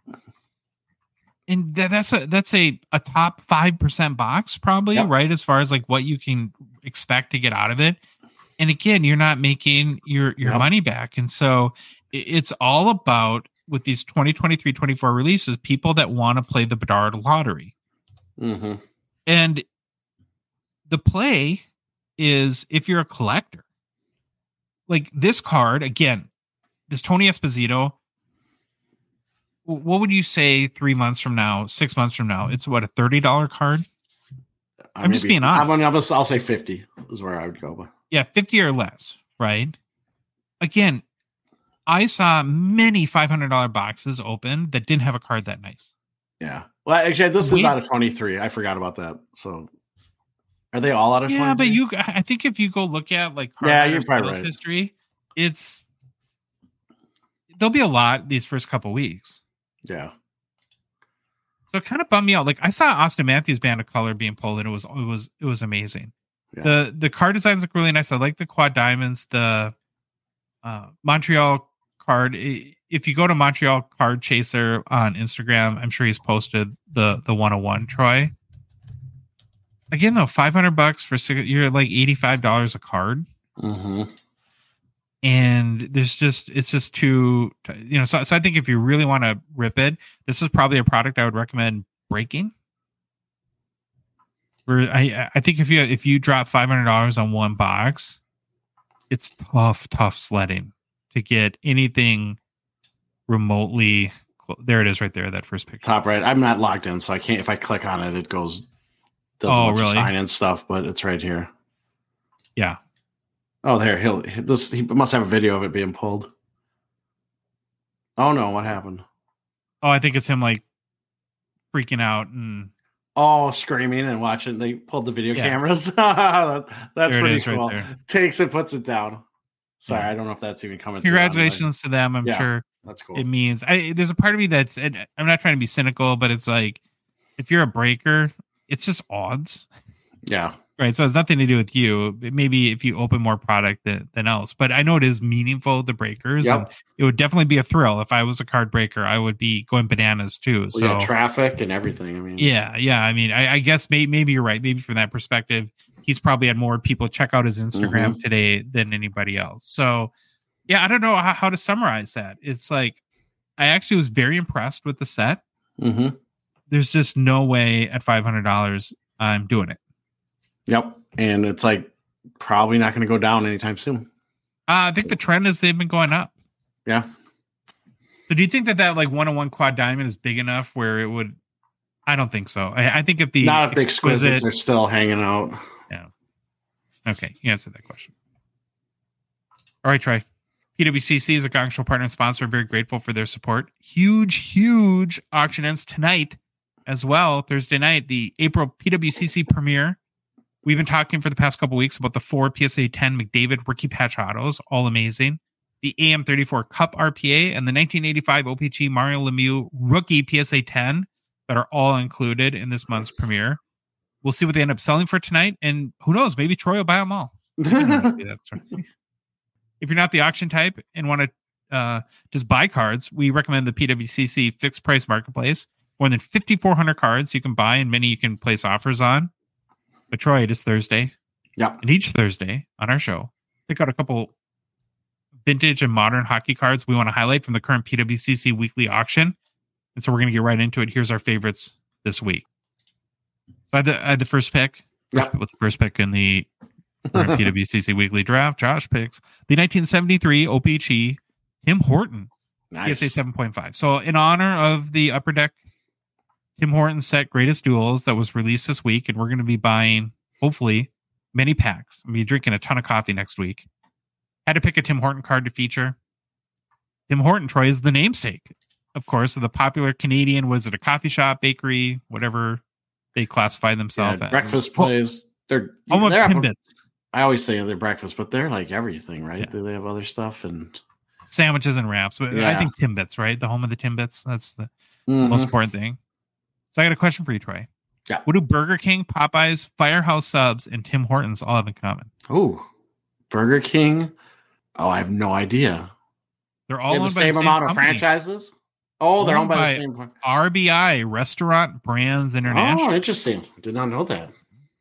and that's a top 5% box probably, right? As far as like what you can expect to get out of it. And again, you're not making your money back. And so it's all about, with these 2023-24 releases, people that want to play the Bedard lottery. Mm-hmm. And the play is, if you're a collector, like this card, again, this Tony Esposito, what would you say 3 months from now, 6 months from now? It's what, a $30 card? I'm just being honest. I'll say 50 is where I would go. Yeah, 50 or less, right? Again, I saw many $500 boxes open that didn't have a card that nice. Yeah. Well, actually, this is out of 23. I forgot about that. So, are they all out of 23? Yeah, but I think if you go look at like you're probably right. History, there'll be a lot these first couple weeks. Yeah. So it kind of bummed me out. Like I saw Austin Matthews band of color being pulled, and it was amazing. Yeah. The card designs look really nice. I like the quad diamonds. The Montreal card. If you go to Montreal Card Chaser on Instagram, I'm sure he's posted the 101 Troy. Again, though, $500 you're like $85 a card. Mm-hmm. And it's just too, so I think if you really want to rip it, this is probably a product I would recommend breaking. I think if you drop $500 on one box, it's tough sledding to get anything remotely. There it is right there, that first picture. Top right. I'm not logged in, so I can't, if I click on it, it does a bunch of sign in stuff, but it's right here. Yeah. Oh, there. He must have a video of it being pulled. Oh no, what happened? Oh, I think it's him like freaking out and screaming and watching. They pulled the video cameras. That's pretty cool. Right, takes it, puts it down. Sorry, I don't know if that's even coming. Congratulations to them. I'm sure that's cool. It means there's a part of me that's, and I'm not trying to be cynical, but it's like, if you're a breaker, it's just odds. Yeah. Right. So it has nothing to do with you. Maybe if you open more product than else, but I know it is meaningful to breakers. Yep. And it would definitely be a thrill. If I was a card breaker, I would be going bananas too. So traffic and everything. I mean, yeah. I mean, I guess maybe you're right. Maybe from that perspective, he's probably had more people check out his Instagram today than anybody else. So yeah, I don't know how to summarize that. It's like, I actually was very impressed with the set. Mm-hmm. There's just no way at $500 I'm doing it. Yep. And it's like probably not going to go down anytime soon. I think the trend is they've been going up. Yeah. So do you think that like 101 quad diamond is big enough where it would? I don't think so. I think if the exquisites are still hanging out. Yeah. Okay. You answered that question. All right, Trey. PWCC is a Gong Show partner and sponsor. Very grateful for their support. Huge auction ends tonight as well. Thursday night, the April PWCC premiere. We've been talking for the past couple weeks about the 4 PSA 10 McDavid rookie patch autos, all amazing. The AM34 Cup RPA and the 1985 OPG Mario Lemieux rookie PSA 10 that are all included in this month's premiere. We'll see what they end up selling for tonight, and who knows, maybe Troy will buy them all. If you're not the auction type and want to just buy cards, we recommend the PWCC fixed price marketplace. More than 5,400 cards you can buy, and many you can place offers on. But Troy, it is Thursday. Yep. And each Thursday on our show, pick out a couple vintage and modern hockey cards we want to highlight from the current PWCC weekly auction. And so we're going to get right into it. Here's our favorites this week. So I had the first pick. Yep. With the first pick in the current PWCC weekly draft. Josh picks the 1973 OPG Tim Horton. Nice. PSA 7.5. So in honor of the Upper Deck Tim Horton set Greatest Duels that was released this week, and we're going to be buying, hopefully, many packs. I'm going to be drinking a ton of coffee next week. Had to pick a Tim Horton card to feature. Tim Horton, Troy, is the namesake, of course, of the popular Canadian, was it a coffee shop, bakery, whatever they classify themselves as. Breakfast place. They're home of Timbits. I always say they're breakfast, but they're like everything, right? Yeah. They have other stuff and sandwiches and wraps. But I think Timbits, right? The home of the Timbits. That's the most important thing. So I got a question for you, Troy. Yeah. What do Burger King, Popeyes, Firehouse Subs, and Tim Hortons all have in common? Oh, Burger King. Oh, I have no idea. They're all owned the same amount of franchises. Oh, they're owned by the same RBI, Restaurant Brands International. Oh, interesting. Did not know that.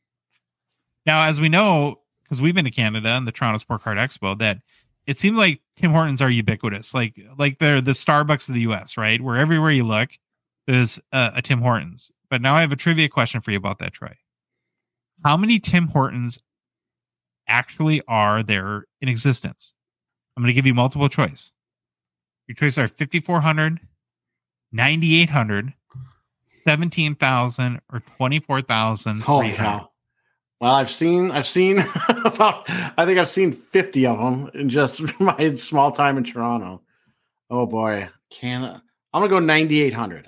Now, as we know, because we've been to Canada and the Toronto Sport Card Expo, that it seems like Tim Hortons are ubiquitous. Like they're the Starbucks of the US, right? Where everywhere you look, there's a Tim Hortons. But now I have a trivia question for you about that, Troy. How many Tim Hortons actually are there in existence? I'm going to give you multiple choice. Your choices are 5,400, 9,800, 17,000, or 24,000. Oh, wow. Well, I've seen about, I think I've seen 50 of them in just my small time in Toronto. Oh boy. I'm going to go 9,800.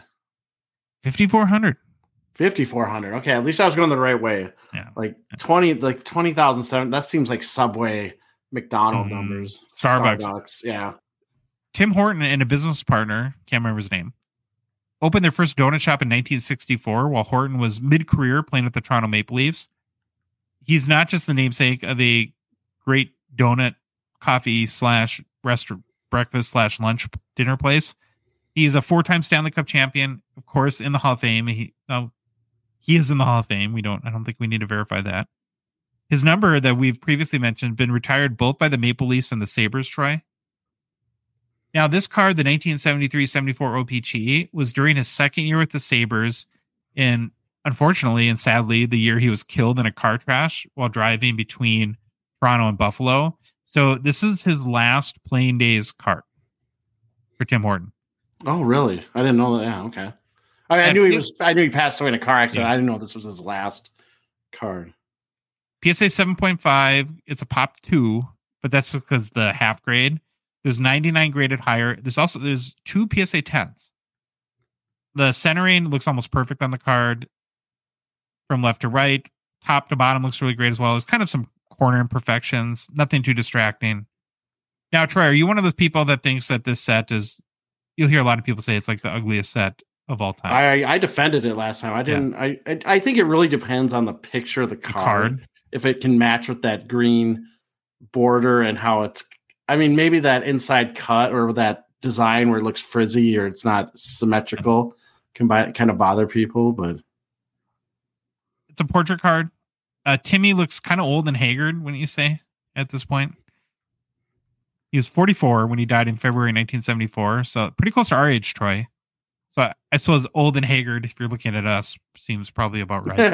5,400. 5,400. Okay. At least I was going the right way. Yeah. Like 20,007. That seems like Subway, McDonald's numbers. Starbucks. Yeah. Tim Horton and a business partner, can't remember his name, opened their first donut shop in 1964 while Horton was mid-career playing with the Toronto Maple Leafs. He's not just the namesake of a great donut, coffee / restaurant, breakfast / lunch dinner place. He's a 4-time Stanley Cup champion, of course, in the Hall of Fame. He is in the Hall of Fame. I don't think we need to verify that. His number that we've previously mentioned been retired both by the Maple Leafs and the Sabres, Troy. Now, this card, the 1973-74 OPG, was during his second year with the Sabres, and unfortunately and sadly, the year he was killed in a car crash while driving between Toronto and Buffalo. So this is his last playing days card for Tim Horton. Oh, really? I didn't know that. Yeah, okay. I mean, I knew he passed away in a car accident. Yeah. I didn't know this was his last card. PSA 7.5. It's a pop 2, but that's because the half grade. There's 99 graded higher. There's 2 PSA 10s. The centering looks almost perfect on the card. From left to right, top to bottom looks really great as well. There's kind of some corner imperfections. Nothing too distracting. Now, Troy, are you one of those people that thinks that this set is... You'll hear a lot of people say it's like the ugliest set of all time. I defended it last time. I didn't. Yeah. I think it really depends on the picture of the card. If it can match with that green border and how it's... I mean, maybe that inside cut or that design where it looks frizzy or it's not symmetrical can kind of bother people, but... It's a portrait card. Timmy looks kind of old and haggard, wouldn't you say, at this point? He was 44 when he died in February 1974, so pretty close to our age, Troy. So I suppose old and haggard, if you're looking at us, seems probably about right.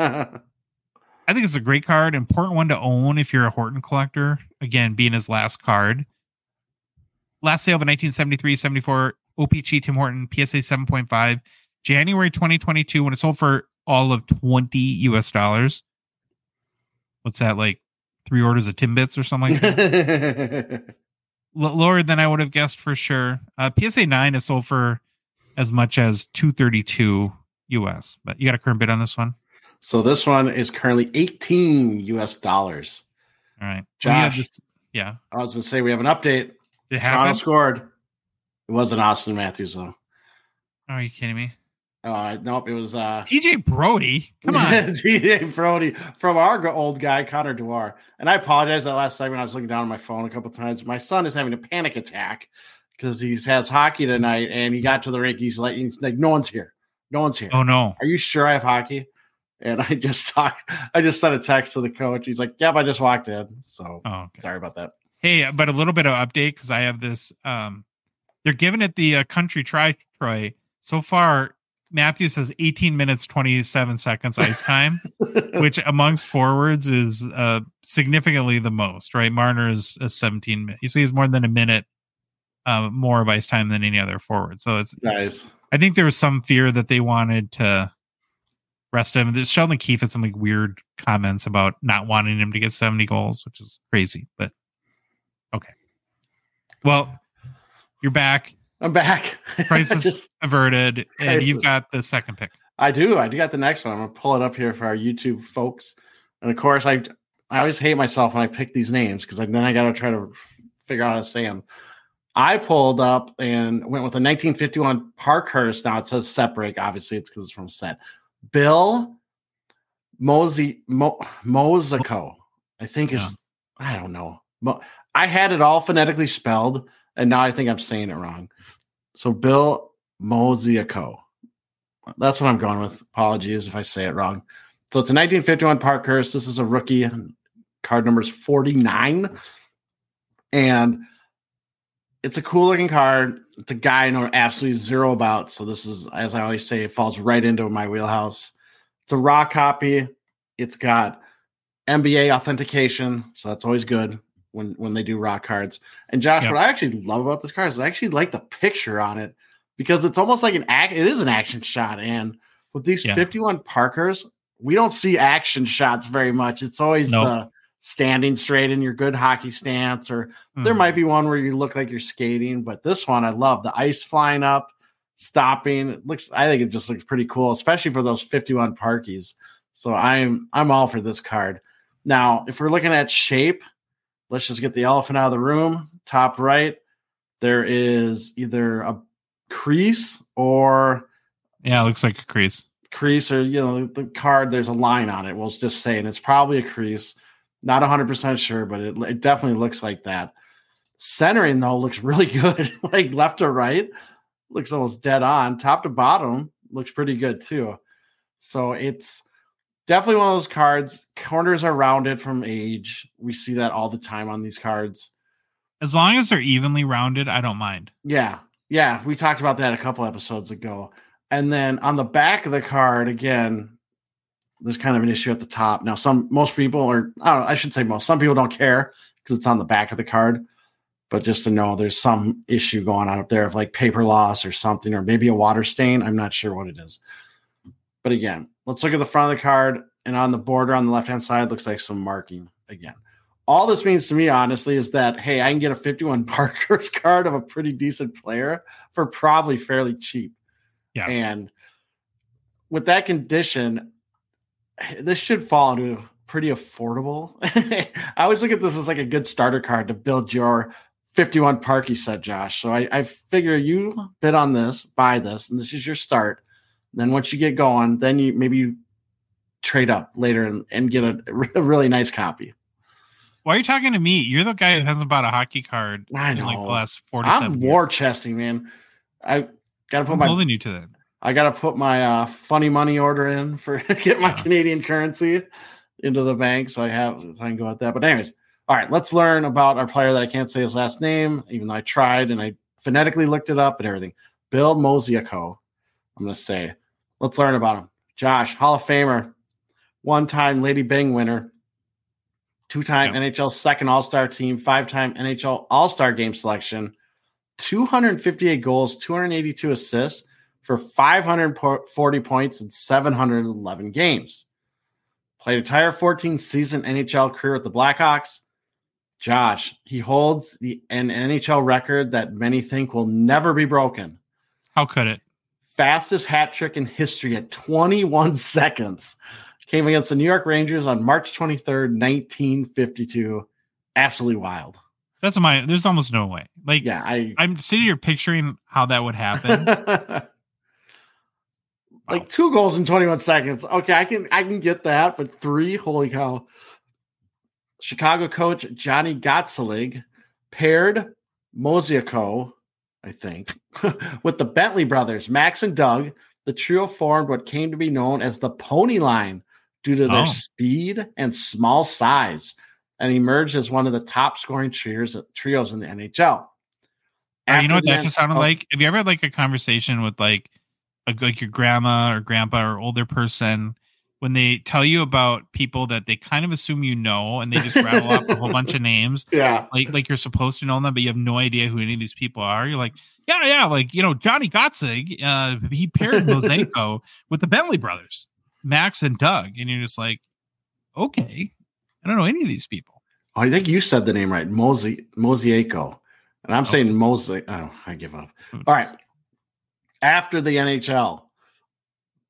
I think it's a great card, important one to own if you're a Horton collector. Again, being his last card. Last sale of 1973-74 OPG Tim Horton PSA 7.5, January 2022, when it sold for all of $20. What's that, like 3 orders of Timbits or something like that? Lower than I would have guessed for sure. PSA 9 is sold for as much as $232 US. But you got a current bid on this one? So this one is currently $18 US. All right, Josh. Yeah, I was going to say we have an update. Toronto scored. It wasn't Austin Matthews though. Oh, are you kidding me? Nope, it was TJ Brody. Come on. TJ Brody from our old guy, Connor Dewar. And I apologize that last segment. I was looking down on my phone a couple of times. My son is having a panic attack because he has hockey tonight and he got to the rink. He's like, no one's here. No one's here. Oh, no. Are you sure I have hockey? And I just sent a text to the coach. He's like, yep, I just walked in. So Sorry about that. Hey, but a little bit of update because I have this. They're giving it the country try, Troy. So far, Matthews has 18 minutes, 27 seconds ice time, which amongst forwards is significantly the most, right? Marner is 17 minutes. So he's more than a minute more of ice time than any other forward. So it's nice. I think there was some fear that they wanted to rest him. Sheldon Keefe had some like weird comments about not wanting him to get 70 goals, which is crazy, but okay. Well, you're back. I'm back. Crisis averted, and you've got the second pick. I do. I do got the next one. I'm gonna pull it up here for our YouTube folks. And of course, I always hate myself when I pick these names because then I got to try to figure out how to say them. I pulled up and went with a 1951 Parkhurst. Now it says Separate. Obviously, it's because it's from Set. Bill Mozico, I think is, I don't know. I had it all phonetically spelled, and now I think I'm saying it wrong. So Bill Mozico. That's what I'm going with. Apologies if I say it wrong. So it's a 1951 Parkhurst. This is a rookie. Card number is 49. And it's a cool looking card. It's a guy I know absolutely zero about. So this is, as I always say, it falls right into my wheelhouse. It's a raw copy. It's got NBA authentication. So that's always good when they do raw cards. And Josh, what I actually love about this card is I actually like the picture on it because it's almost like it is an action shot. And with these 51 Parkers, we don't see action shots very much. It's always the standing straight in your good hockey stance, or there might be one where you look like you're skating, but this one I love. The ice flying up, stopping. I think it just looks pretty cool, especially for those 51 Parkies. So I'm all for this card. Now, if we're looking at shape, let's just get the elephant out of the room. Top right, there is either a crease or it looks like a crease. Or the card, there's a line on it. We'll just say, and it's probably a crease. Not 100% sure, but it definitely looks like that. Centering, though, looks really good. Like left to right, looks almost dead on. Top to bottom, looks pretty good, too. So it's definitely one of those cards. Corners are rounded from age. We see that all the time on these cards. As long as they're evenly rounded, I don't mind. Yeah. We talked about that a couple episodes ago. And then on the back of the card, again, there's kind of an issue at the top. Now, most people are, I should say most, some people don't care because it's on the back of the card. But just to know there's some issue going on up there of like paper loss or something, or maybe a water stain. I'm not sure what it is. But again, let's look at the front of the card. And on the border on the left-hand side, looks like some marking again. All this means to me, honestly, is that, hey, I can get a 51 Parkhurst card of a pretty decent player for probably fairly cheap. Yeah. And with that condition, this should fall into pretty affordable. I always look at this as like a good starter card to build your 51 Parky set, Josh. So I figure you bid on this, buy this, and this is your start. Then once you get going, then you trade up later and get a really nice copy. Why are you talking to me? You're the guy who hasn't bought a hockey card in like the last 47 I'm war chesting, man. I gotta put holding you to that. I got to put my funny money order in for get my Canadian currency into the bank. So I can go at that. But anyways, all right, let's learn about our player that I can't say his last name, even though I tried and I phonetically looked it up and everything. Bill Mozico, I'm going to say. Let's learn about him. Josh, Hall of Famer, one-time Lady Bing winner, two-time NHL second All-Star team, five-time NHL All-Star game selection, 258 goals, 282 assists, for 540 points in 711 games. Played entire 14-season NHL career with the Blackhawks. Josh, he holds an NHL record that many think will never be broken. How could it? Fastest hat trick in history at 21 seconds. Came against the New York Rangers on March 23rd, 1952. Absolutely wild. There's almost no way. Like, I'm sitting here picturing how that would happen. Like 2 goals in 21 seconds. Okay, I can get that, but 3, holy cow. Chicago coach Johnny Gottselig paired Mozico, I think, with the Bentley brothers, Max and Doug. The trio formed what came to be known as the Pony Line due to their speed and small size, and emerged as one of the top scoring trios in the NHL. You know what that just sounded like? Have you ever had like a conversation with like your grandma or grandpa or older person when they tell you about people that they kind of assume you know, and they just rattle off a whole bunch of names? Yeah. Like you're supposed to know them, but you have no idea who any of these people are. You're like, yeah. Like, Johnny Gottsig, he paired Mozico with the Bentley brothers, Max and Doug. And you're just like, okay, I don't know any of these people. Oh, I think you said the name right. Mozico. And I'm saying Mozico. Oh, I give up. All right. After the NHL,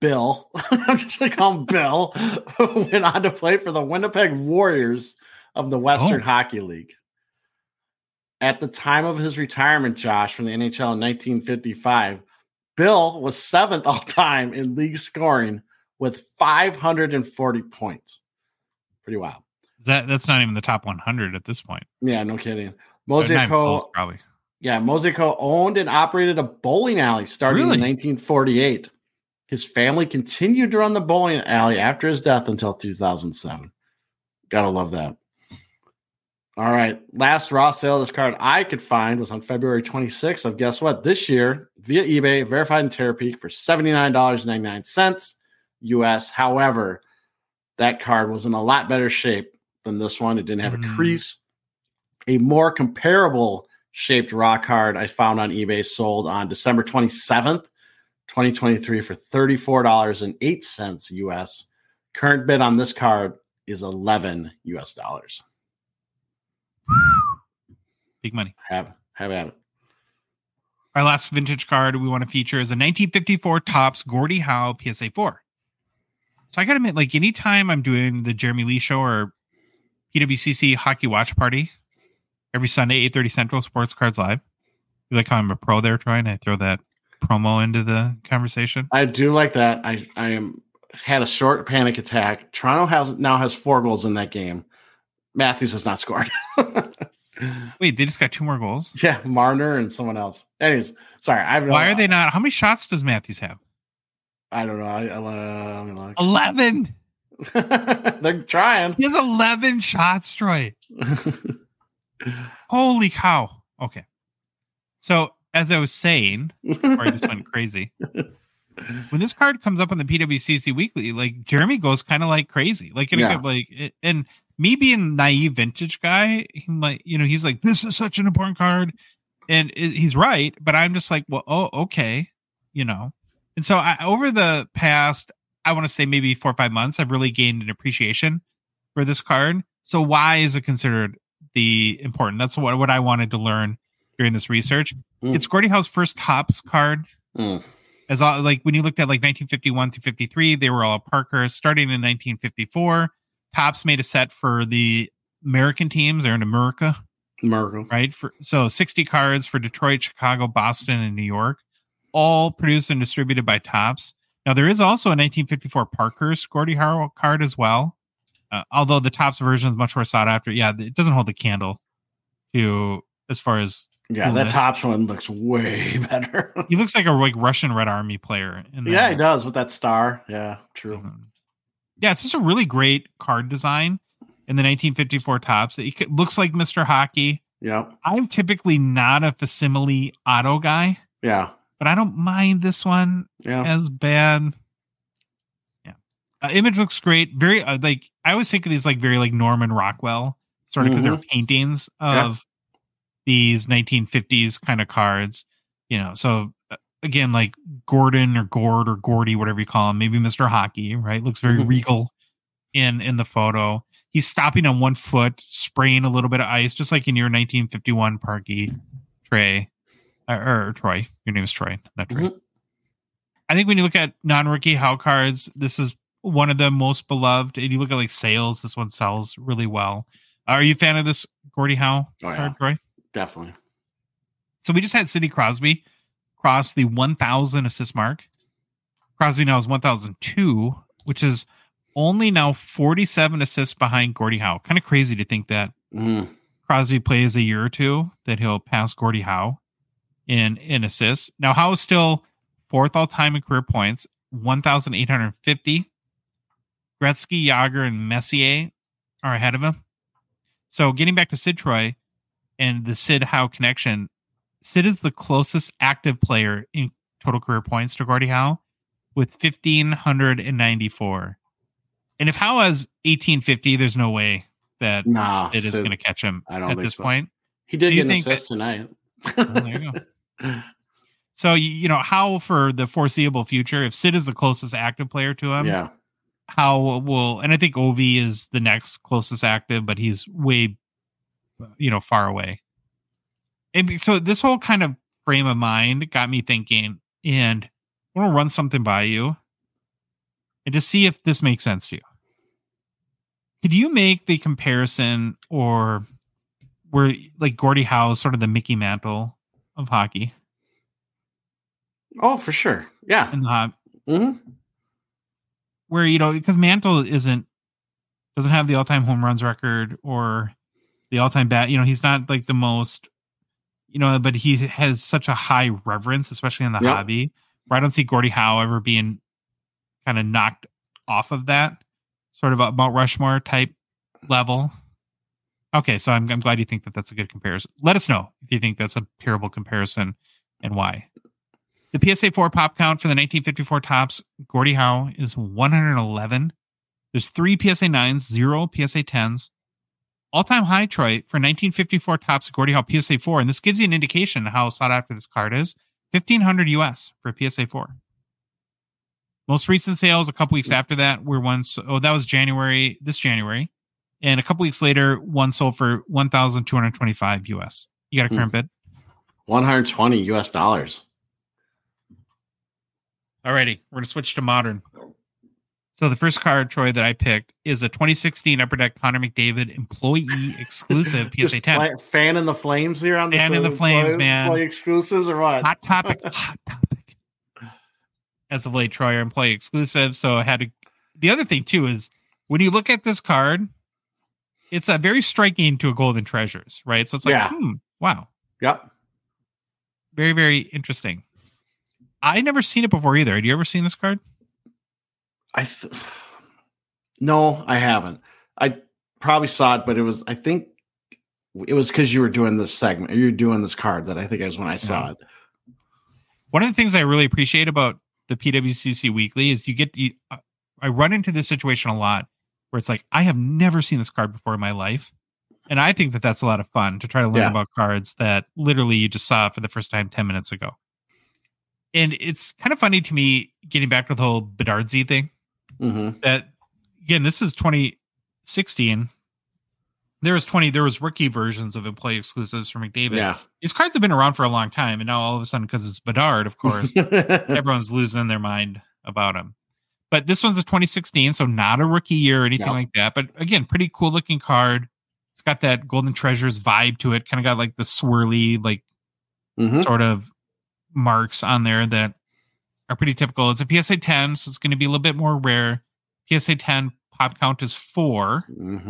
Bill, I'm just going to call him Bill, went on to play for the Winnipeg Warriors of the Western Hockey League. At the time of his retirement, Josh, from the NHL in 1955, Bill was 7th all-time in league scoring with 540 points. Pretty wild. That's not even the top 100 at this point. Yeah, no kidding. Moseco, probably. Yeah, Moseco owned and operated a bowling alley starting in 1948. His family continued to run the bowling alley after his death until 2007. Gotta love that. All right. Last raw sale of this card I could find was on February 26th of guess what? This year via eBay, verified in Terapeak for $79.99 US. However, that card was in a lot better shape than this one. It didn't have a crease. A more comparable shaped raw card I found on eBay sold on December 27th, 2023 for $34.08 US. Current bid on this card is $11 US. Big money. Have at it. Our last vintage card we want to feature is a 1954 Topps Gordie Howe PSA 4. So I got to admit, like anytime I'm doing the Jeremy Lee Show or PWCC Hockey Watch Party every Sunday, 8:30 Central, Sports Cards Live. You like how I'm a pro there, Troy, and I throw that promo into the conversation? I do like that. I had a short panic attack. Toronto now has 4 goals in that game. Matthews has not scored. Wait, they just got 2 more goals? Yeah, Marner and someone else. Anyways, sorry. Why are they not? How many shots does Matthews have? I don't know. I mean, 11. They're trying. He has 11 shots, Troy. Holy cow. Okay. So, as I was saying, or I just went crazy. When this card comes up on the PWCC Weekly, like Jeremy goes kind of like crazy. Like, and me being naive vintage guy, he's like, this is such an important card. And he's right. But I'm just like, well, okay. And so over the past, I want to say maybe 4 or 5 months, I've really gained an appreciation for this card. So why is it considered the important? That's what I wanted to learn during this research. It's Gordie Howe's first Topps card. As all, like when you looked at like 1951 through 53, they were all Parker. Starting in 1954, Topps made a set for the American teams. They're in America, right? So 60 cards for Detroit, Chicago, Boston, and New York, all produced and distributed by Topps. Now there is also a 1954 Parker's Gordie Howe card as well. Although the Topps version is much more sought after. Yeah, it doesn't hold the candle to as far as. Yeah, that Topps one looks way better. He looks like a Russian Red Army player. Yeah, he does with that star. Yeah, true. Yeah, it's just a really great card design in the 1954 Topps. It looks like Mr. Hockey. Yeah. I'm typically not a facsimile auto guy. Yeah. But I don't mind this one as bad. Yeah. Image looks great. Very I always think of these like very like Norman Rockwell sort of because they're paintings of these 1950s kind of cards, so again, like Gordon or Gord or Gordy, whatever you call him, maybe Mr. Hockey, right? Looks very regal in the photo. He's stopping on one foot, spraying a little bit of ice, just like in your 1951 Parky Trey or Troy. Your name is Troy, not Trey. I think when you look at non-rookie Howe cards, this is one of the most beloved. And you look at like sales, this one sells really well. Are you a fan of this Gordie Howe card, Troy? Definitely. So we just had Sidney Crosby cross the 1,000 assist mark. Crosby now is 1,002, which is only now 47 assists behind Gordie Howe. Kind of crazy to think that Crosby plays a year or two that he'll pass Gordie Howe in assists. Now Howe is still 4th all time in career points, 1,850. Gretzky, Yager, and Messier are ahead of him. So getting back to Sid, Troy, and the Sid Howe connection, Sid is the closest active player in total career points to Gordie Howe with 1,594. And if Howe has 1,850, there's no way that it is going to catch him at this point. He did get an assist tonight. There you go. So, Howe for the foreseeable future, if Sid is the closest active player to him, Howe will, and I think Ovi is the next closest active, but he's way far away. And so this whole kind of frame of mind got me thinking, and I want to run something by you. and to see if this makes sense to you. Could you make the comparison, or where like Gordie Howe is sort of the Mickey Mantle of hockey? Oh, for sure. Yeah. In the Mm-hmm. Where, because Mantle doesn't have the all-time home runs record or the all-time bat. He's not like the most, but he has such a high reverence, especially in the hobby. Where I don't see Gordie Howe ever being kind of knocked off of that sort of Mount Rushmore type level. Okay, so I'm glad you think that that's a good comparison. Let us know if you think that's a terrible comparison and why. The PSA 4 pop count for the 1954 Topps Gordie Howe is 111. There's 3 PSA 9s, 0 PSA 10s. All-time high, Troy, for 1954 Topps Gordie Howe PSA 4, and this gives you an indication of how sought after this card is, $1,500 US for a PSA 4. Most recent sales a couple weeks after that were that was this January. And a couple weeks later, one sold for $1,225 US. You got a current bid? $120 US. Alrighty, we're going to switch to modern. So the first card, Troy, that I picked is a 2016 Upper Deck Connor McDavid employee exclusive PSA 10. Fan in the flames here on the Fan in the flames, man. Employee exclusives or what? Hot topic. As of late, Troy, employee exclusive. So I had to. The other thing too is when you look at this card, it's a very striking to a Golden Treasures, right? So it's like, wow. Yep. Very, very interesting. I never seen it before either. Had you ever seen this card? No, I haven't. I probably saw it, but I think it was because you were doing this segment. You're doing this card that I think is when I saw it. One of the things I really appreciate about the PWCC Weekly is I run into this situation a lot where it's like, I have never seen this card before in my life. And I think that that's a lot of fun to try to learn about cards that literally you just saw for the first time 10 minutes ago. And it's kind of funny to me getting back to the whole Bedardzi thing. Mm-hmm. That again, this is 2016. There was rookie versions of employee exclusives for McDavid. Yeah. These cards have been around for a long time, and now all of a sudden, because it's Bedard, of course, everyone's losing their mind about him. But this one's a 2016, so not a rookie year or anything like that. But again, pretty cool looking card. It's got that Golden Treasures vibe to it. Kind of got like the swirly, like sort of marks on there that are pretty typical. It's a PSA 10, so it's going to be a little bit more rare. PSA 10 pop count is 4.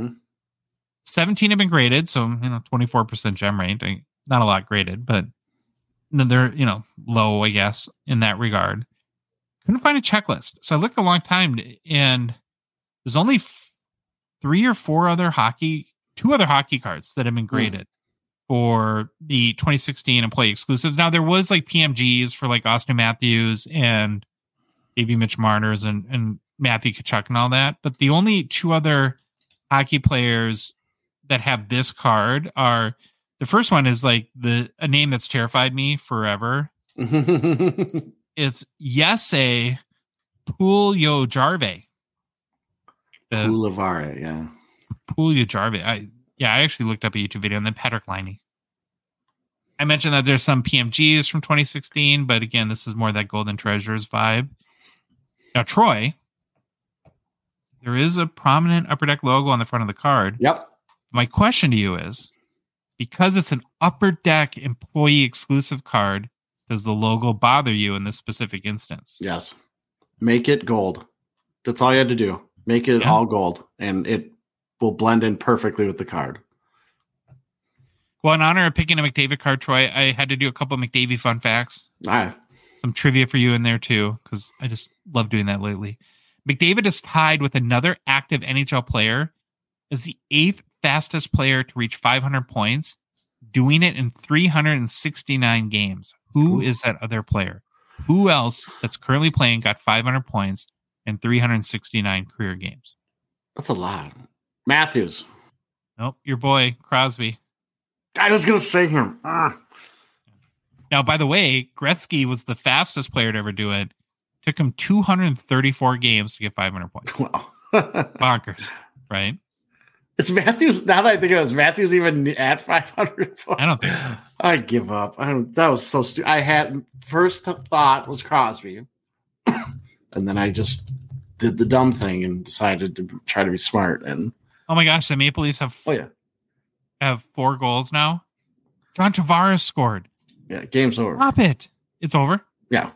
17 have been graded, so 24% gem rate. Not a lot graded, but they're low, I guess, in that regard. Couldn't find a checklist, so I looked a long time, and there's only 2 other hockey cards that have been graded for the 2016 employee exclusives. Now there was like PMGs for like Austin Matthews and maybe Mitch Marner's and Matthew Tkachuk and all that, but the only 2 other hockey players that have this card are, the first one is like a name that's terrified me forever. It's Jesse Puljujärvi. Puljujärvi, yeah. Puljujärvi. I actually looked up a YouTube video, and then Patrick Laine. I mentioned that there's some PMGs from 2016, but again, this is more that Golden Treasures vibe. Now, Troy, there is a prominent Upper Deck logo on the front of the card. Yep. My question to you is, because it's an Upper Deck employee exclusive card, does the logo bother you in this specific instance? Yes. Make it gold. That's all you had to do. Make it all gold, and it will blend in perfectly with the card. Well, in honor of picking a McDavid card, Troy, I had to do a couple of McDavid fun facts. Some trivia for you in there, too, because I just love doing that lately. McDavid is tied with another active NHL player as the 8th fastest player to reach 500 points, doing it in 369 games. Who is that other player? Who else that's currently playing got 500 points in 369 career games? That's a lot. Matthews. Nope, your boy, Crosby. I was going to say him. Now, by the way, Gretzky was the fastest player to ever do it. Took him 234 games to get 500 points. Wow. Bonkers, right? It's Matthews. Now that I think of it, is Matthews even at 500 points? I don't think so. I give up. That was so stupid. I had first thought was Crosby, and then I just did the dumb thing and decided to try to be smart. And oh my gosh, the Maple Leafs have 4 goals now. John Tavares scored. Yeah, game's over. Stop it. It's over? Yeah.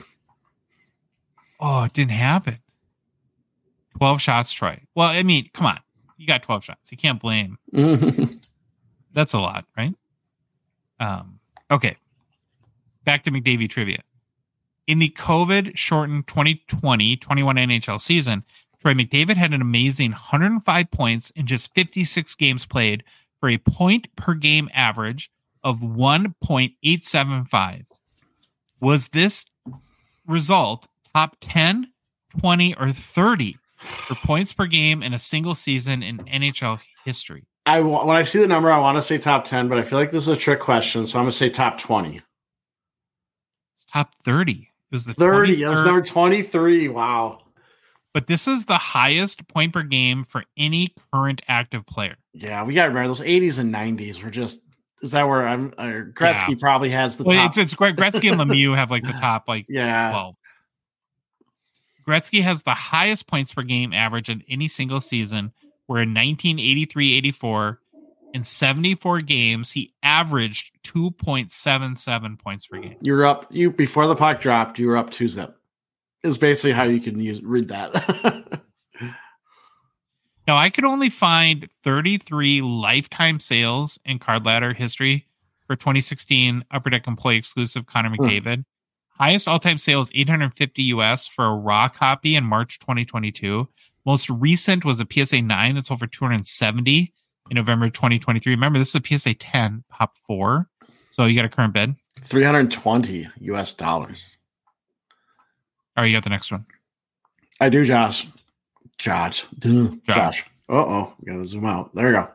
Oh, it didn't happen. 12 shots, Troy. Well, I mean, come on. You got 12 shots. You can't blame. That's a lot, right? Okay. Back to McDavid trivia. In the COVID-shortened 2020-21 NHL season, Troy McDavid had an amazing 105 points in just 56 games played for a point-per-game average of 1.875. Was this result top 10, 20, or 30 for points per game in a single season in NHL history? When I see the number, I want to say top 10, but I feel like this is a trick question, so I'm going to say top 20. It's top 30. It was the 30. That was number 23. Wow. But this is the highest point per game for any current active player. Yeah, we got to remember those 80s and 90s were just. Is that where Gretzky probably has the top? It's Gretzky and Lemieux have like the top, like, yeah. Well, Gretzky has the highest points per game average in any single season, where in 1983-84, in 74 games, he averaged 2.77 points per game. You're up. Before the puck dropped, you were up 2-zip. Is basically how you can read that. Now, I could only find 33 lifetime sales in Card Ladder history for 2016 Upper Deck employee exclusive Connor McDavid. Highest all-time sales, $850 US for a raw copy in March 2022. Most recent was a PSA 9 that sold for $270 in November 2023. Remember, this is a PSA 10 Pop 4. So you got a current bid? $320 US. All right, you got the next one. I do, Josh. Josh. Uh-oh. We got to zoom out. There we go.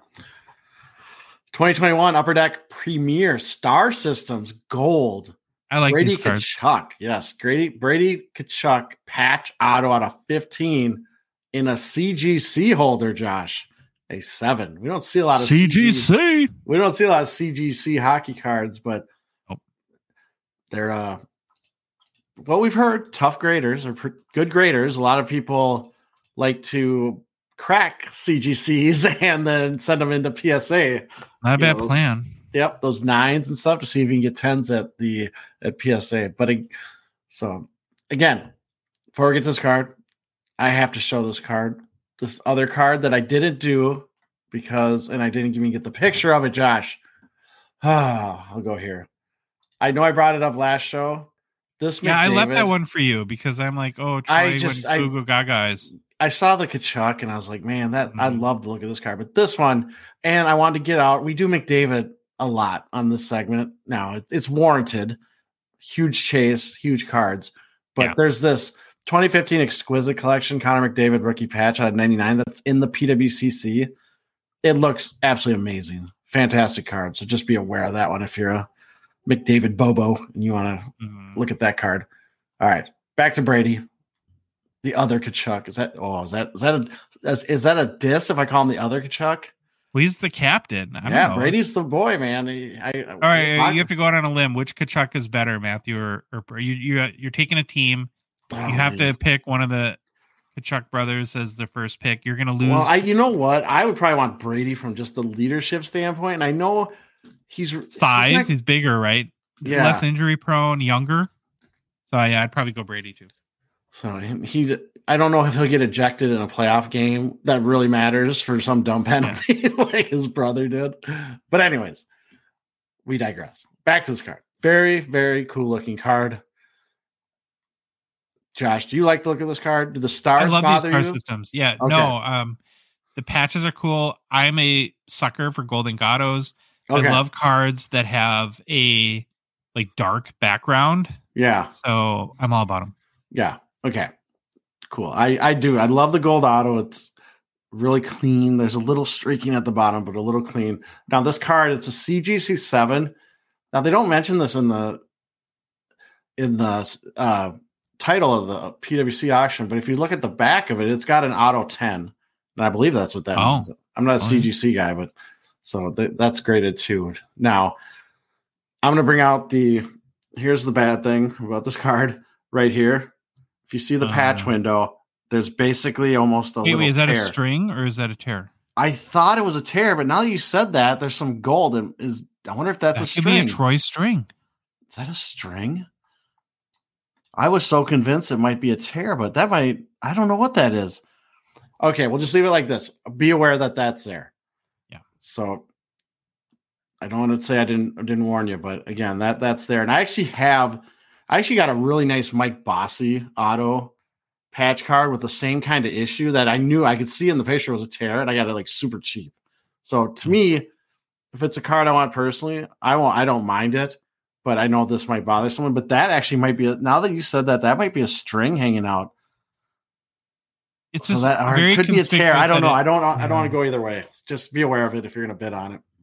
2021 Upper Deck Premier Star Systems Gold. I like Brady these cards. Tkachuk. Yes. Brady Tkachuk patch auto out of 15 in a CGC holder, Josh. A 7. We don't see a lot of CGC. We don't see a lot of CGC hockey cards, but they're what we've heard, tough graders or good graders. A lot of people like to crack CGCs and then send them into PSA. Not a bad plan. Yep, those 9s and stuff to see if you can get 10s at PSA. But so again, before we get this card, I have to show this card. This other card that I didn't do and I didn't even get the picture of it, Josh. I'll go here. I know I brought it up last show. I left that one for you because I'm like, Troy went Google Gaga's. I saw the Tkachuk and I was like, man, I'd love to look at this card. But this one, and I wanted to get out. We do McDavid a lot on this segment. Now it's warranted. Huge chase, huge cards. But there's this 2015 Exquisite Collection Connor McDavid rookie patch out of 99 that's in the PWCC. It looks absolutely amazing. Fantastic card. So just be aware of that one if you're a McDavid Bobo and you want to look at that card. All right, back to Brady. The other Tkachuk. Is that a diss if I call him the other Tkachuk? Well, he's the captain. I don't know. Brady's the boy, man. All right, you have to go out on a limb. Which Tkachuk is better, Matthew? Or you're taking a team. You have to pick one of the Tkachuk brothers as the first pick. You're going to lose. Well, you know what? I would probably want Brady from just the leadership standpoint. And I know he's size. He's bigger, right? Yeah. Less injury prone, younger. So I'd probably go Brady too. So I don't know if he'll get ejected in a playoff game that really matters for some dumb penalty like his brother did. But anyways, we digress. Back to this card. Very, very cool looking card. Josh, do you like the look of this card? Do the stars bother you? I love these star systems. Yeah, okay. No. The patches are cool. I'm a sucker for Golden Gatos. Okay. I love cards that have a dark background. Yeah. So I'm all about them. Yeah. Okay. Cool. I do. I love the gold auto. It's really clean. There's a little streaking at the bottom, but a little clean. Now this card, it's a CGC 7. Now they don't mention this in the title of the PWC auction, but if you look at the back of it, it's got an auto 10. And I believe that's what that means. I'm not a CGC guy, but so that's graded too. Now I'm going to bring out here's the bad thing about this card right here. If you see the patch window, there's basically almost a little is that tear. A string or is that a tear? I thought it was a tear, but now that you said that, there's some gold. I wonder if that's a string. Could be a Troy string. Is that a string? I was so convinced it might be a tear, but I don't know what that is. Okay, we'll just leave it like this. Be aware that that's there. Yeah. So I don't want to say I didn't warn you, but again, that's there. And I actually got a really nice Mike Bossy auto patch card with the same kind of issue that I knew I could see in the picture was a tear, and I got it like super cheap. So to me, if it's a card I want personally, I don't mind it, but I know this might bother someone. But that actually might be now that you said that might be a string hanging out. It's so just that or very it could be a tear. I don't know. I don't Mm-hmm. want to go either way. Just be aware of it if you're going to bid on it.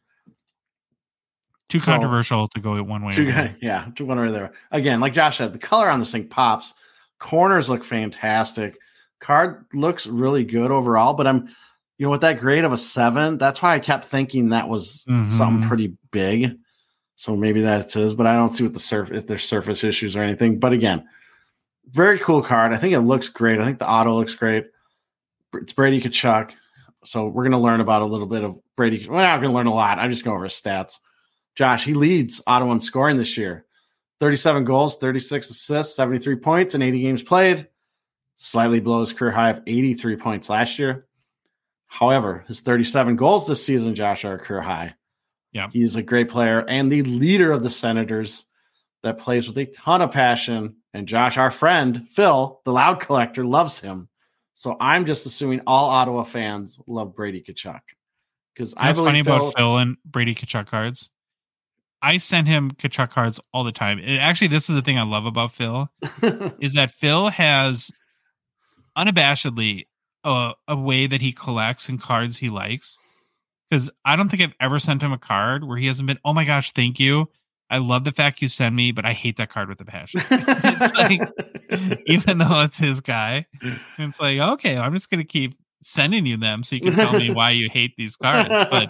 Too controversial to go one way. Yeah, to one or the other. Again, like Josh said, the color on this thing pops. Corners look fantastic. Card looks really good overall, but I'm, with that grade of a 7, that's why I kept thinking that was something pretty big. So maybe that is, but I don't see what if there's surface issues or anything. But again, very cool card. I think it looks great. I think the auto looks great. It's Brady Tkachuk. So we're going to learn about a little bit of Brady. We're not going to learn a lot. I'm just going over his stats. Josh, he leads Ottawa in scoring this year. 37 goals, 36 assists, 73 points in 80 games played. Slightly below his career high of 83 points last year. However, his 37 goals this season, Josh, are a career high. Yeah. He's a great player and the leader of the Senators that plays with a ton of passion. And Josh, our friend, Phil, the loud collector, loves him. So I'm just assuming all Ottawa fans love Brady Tkachuk. Because I believe funny about Phil and Brady Tkachuk cards. I send him Tkachuk cards all the time. And actually, this is the thing I love about Phil, is that Phil has unabashedly a way that he collects and cards he likes. Because I don't think I've ever sent him a card where he hasn't been, oh my gosh, thank you. I love the fact you send me, but I hate that card with a passion. It's like, even though it's his guy, it's like, okay, I'm just going to keep sending you them so you can tell me why you hate these cards.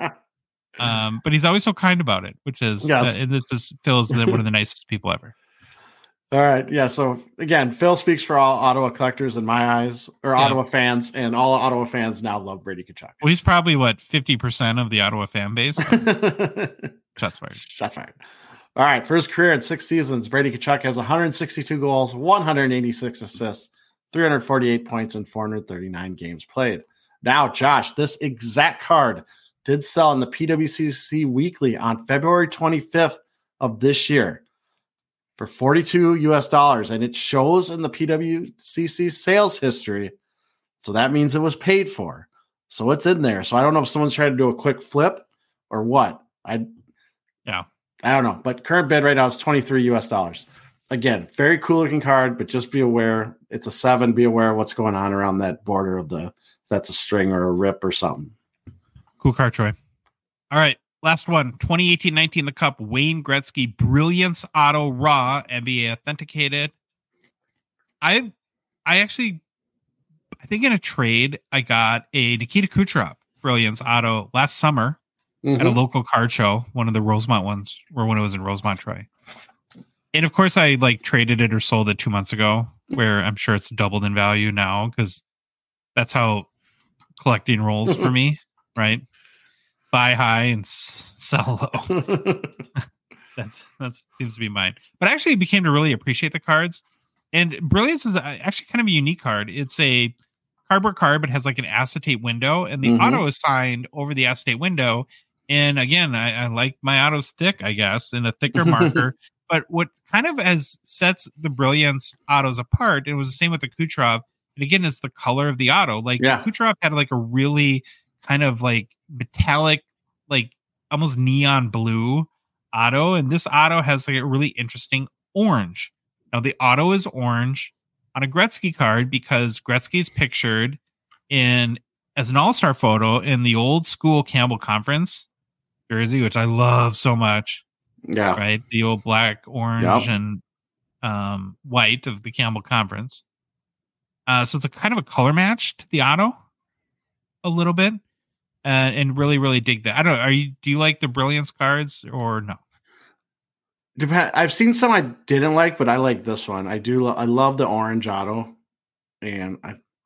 But he's always so kind about it, which is, this is Phil's one of the nicest people ever. All right. Yeah. So again, Phil speaks for all Ottawa collectors in my eyes, or Ottawa fans, and all Ottawa fans now love Brady Tkachuk. Well, he's probably 50% of the Ottawa fan base. Shots fired. Shots fired. All right. For his career in 6 seasons, Brady Tkachuk has 162 goals, 186 assists, 348 points, and 439 games played. Now, Josh, this exact card did sell in the PWCC Weekly on February 25th of this year for $42, and it shows in the PWCC sales history. So that means it was paid for. So it's in there. So I don't know if someone's trying to do a quick flip or what. I don't know. But current bid right now is $23. Again, very cool looking card, but just be aware it's a 7. Be aware of what's going on around that border of if that's a string or a rip or something. Cool card, Troy. All right. Last one, 2018-19, the Cup, Wayne Gretzky, Brilliance Auto Raw, NBA authenticated. I think in a trade, I got a Nikita Kucherov Brilliance Auto last summer at a local card show, one of the Rosemont ones, or when it was in Rosemont, Troy. And of course, I traded it or sold it 2 months ago, where I'm sure it's doubled in value now, because that's how collecting rolls for me, right? Buy high and sell low. That's seems to be mine. But I actually became to really appreciate the cards. And Brilliance is actually kind of a unique card. It's a cardboard card, but has an acetate window, and the auto is signed over the acetate window. And again, I like my autos thick, I guess, and a thicker marker. But what kind of sets the Brilliance autos apart, it was the same with the Kucherov. And again, it's the color of the auto. Kucherov had a really kind of metallic, almost neon blue auto, and this auto has a really interesting orange. Now the auto is orange on a Gretzky card because Gretzky's pictured as an all-star photo in the old school Campbell Conference jersey, which I love so much. Yeah, right. The old black, orange, and white of the Campbell Conference. So it's a kind of a color match to the auto a little bit. And really, really dig that. I don't know. Do you like the Brilliance cards or no? I've seen some I didn't like, but I like this one. I do. I love the orange auto, and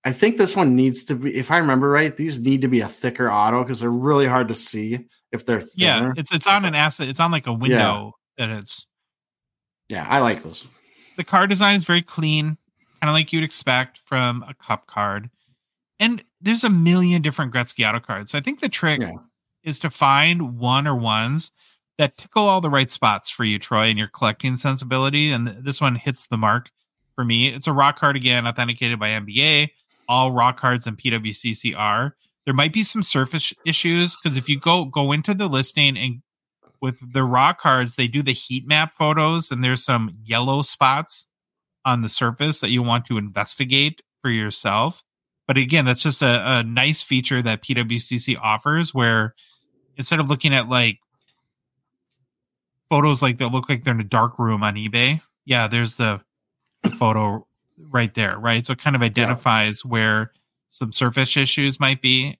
I think this one needs to be, if I remember right, these need to be a thicker auto because they're really hard to see if they're thinner. Yeah, it's on an asset. It's on like a window that it's. Yeah, I like those. The card design is very clean, kind of like you'd expect from a Cup card. And there's a million different Gretzky auto cards. So I think the trick is to find one or ones that tickle all the right spots for you, Troy, and your collecting sensibility. And this one hits the mark for me. It's a raw card again, authenticated by NBA. All raw cards in PWCC are. There might be some surface issues because if you go into the listing and with the raw cards, they do the heat map photos and there's some yellow spots on the surface that you want to investigate for yourself. But again, that's just a nice feature that PWCC offers where instead of looking at like photos like that look like they're in a dark room on eBay, there's the photo right there, right? So it kind of identifies where some surface issues might be.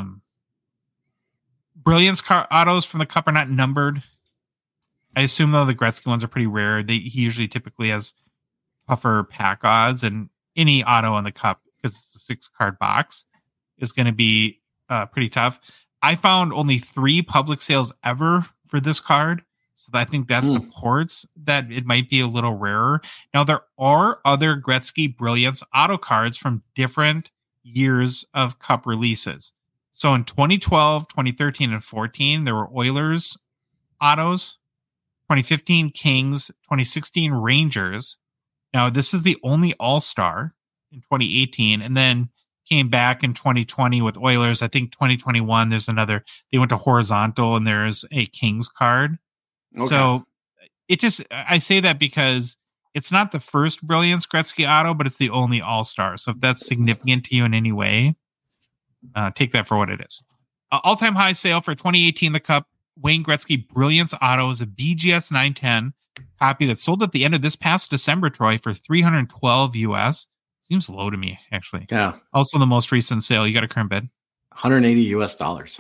Brilliance autos from the Cup are not numbered. I assume, though, the Gretzky ones are pretty rare. He usually typically has tougher pack odds, and any auto on the Cup, because it's a 6-card box, is going to be pretty tough. I found only 3 public sales ever for this card, so I think that supports that it might be a little rarer. Now, there are other Gretzky Brilliance auto cards from different years of Cup releases. So in 2012, 2013, and 14, there were Oilers autos, 2015 Kings, 2016 Rangers. Now, this is the only All-Star in 2018, and then came back in 2020 with Oilers. I think 2021, there's another, they went to horizontal, and there's a Kings card. Okay. So it just, I say that because it's not the first Brilliance Gretzky auto, but it's the only All-Star. So if that's significant to you in any way, take that for what it is. All-time high sale for 2018 the Cup Wayne Gretzky Brilliance Auto is a BGS 910 copy that sold at the end of this past December, Troy, for $312 US. Seems low to me, actually. Yeah. Also, the most recent sale. You got a current bid? $180 US.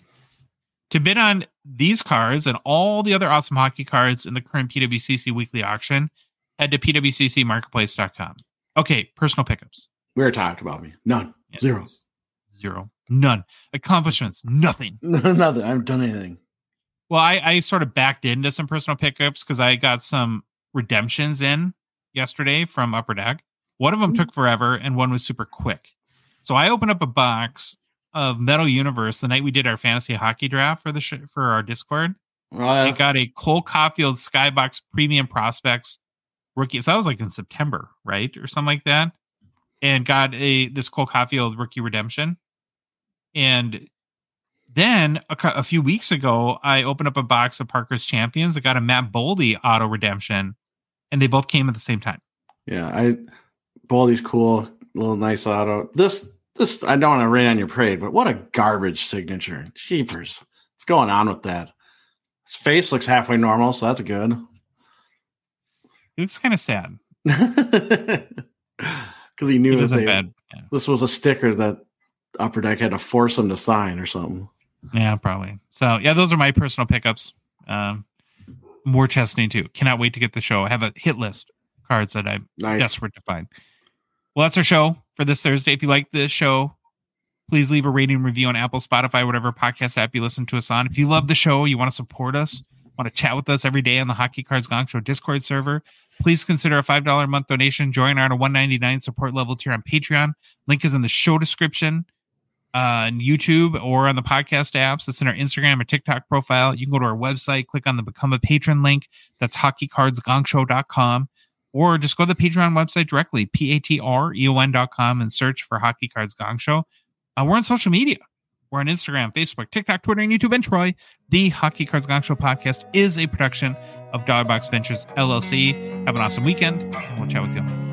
To bid on these cards and all the other awesome hockey cards in the current PWCC weekly auction, head to pwccmarketplace.com. Okay, personal pickups. We already talked about me. None. Yeah. Zero. None. Accomplishments. Nothing. Nothing. I haven't done anything. Well, I sort of backed into some personal pickups because I got some redemptions in yesterday from Upper Deck. One of them took forever and one was super quick. So I opened up a box of Metal Universe the night we did our fantasy hockey draft for for our Discord. I got a Cole Caulfield Skybox Premium Prospects rookie. So that was like in September, right? Or something like that. And got this Cole Caulfield rookie redemption. And then a few weeks ago, I opened up a box of Parker's Champions. I got a Matt Boldy auto redemption, and they both came at the same time. Yeah, Boldy's cool, little nice auto. This I don't want to rain on your parade, but what a garbage signature. Jeepers. What's going on with that? His face looks halfway normal, so that's good. It looks kind of sad. Because he knew this was a sticker that Upper Deck had to force him to sign or something. Yeah, probably. So, yeah, those are my personal pickups. More Chesney, too. Cannot wait to get the show. I have a hit list of cards that I'm desperate to find. Well, that's our show for this Thursday. If you like this show, please leave a rating and review on Apple, Spotify, whatever podcast app you listen to us on. If you love the show, you want to support us, want to chat with us every day on the Hockey Cards Gong Show Discord server, please consider a $5 a month donation. Join our $1.99 support level tier on Patreon. Link is in the show description. On YouTube or on the podcast apps. It's in our Instagram or TikTok profile. You can go to our website, click on the Become a Patron link. That's hockeycardsgongshow.com. Or just go to the Patreon website directly, patreon.com, and search for Hockey Cards Gong Show. We're on social media. We're on Instagram, Facebook, TikTok, Twitter, and YouTube. And Troy, the Hockey Cards Gong Show podcast is a production of Dogbox Ventures, LLC. Have an awesome weekend, and we'll chat with you.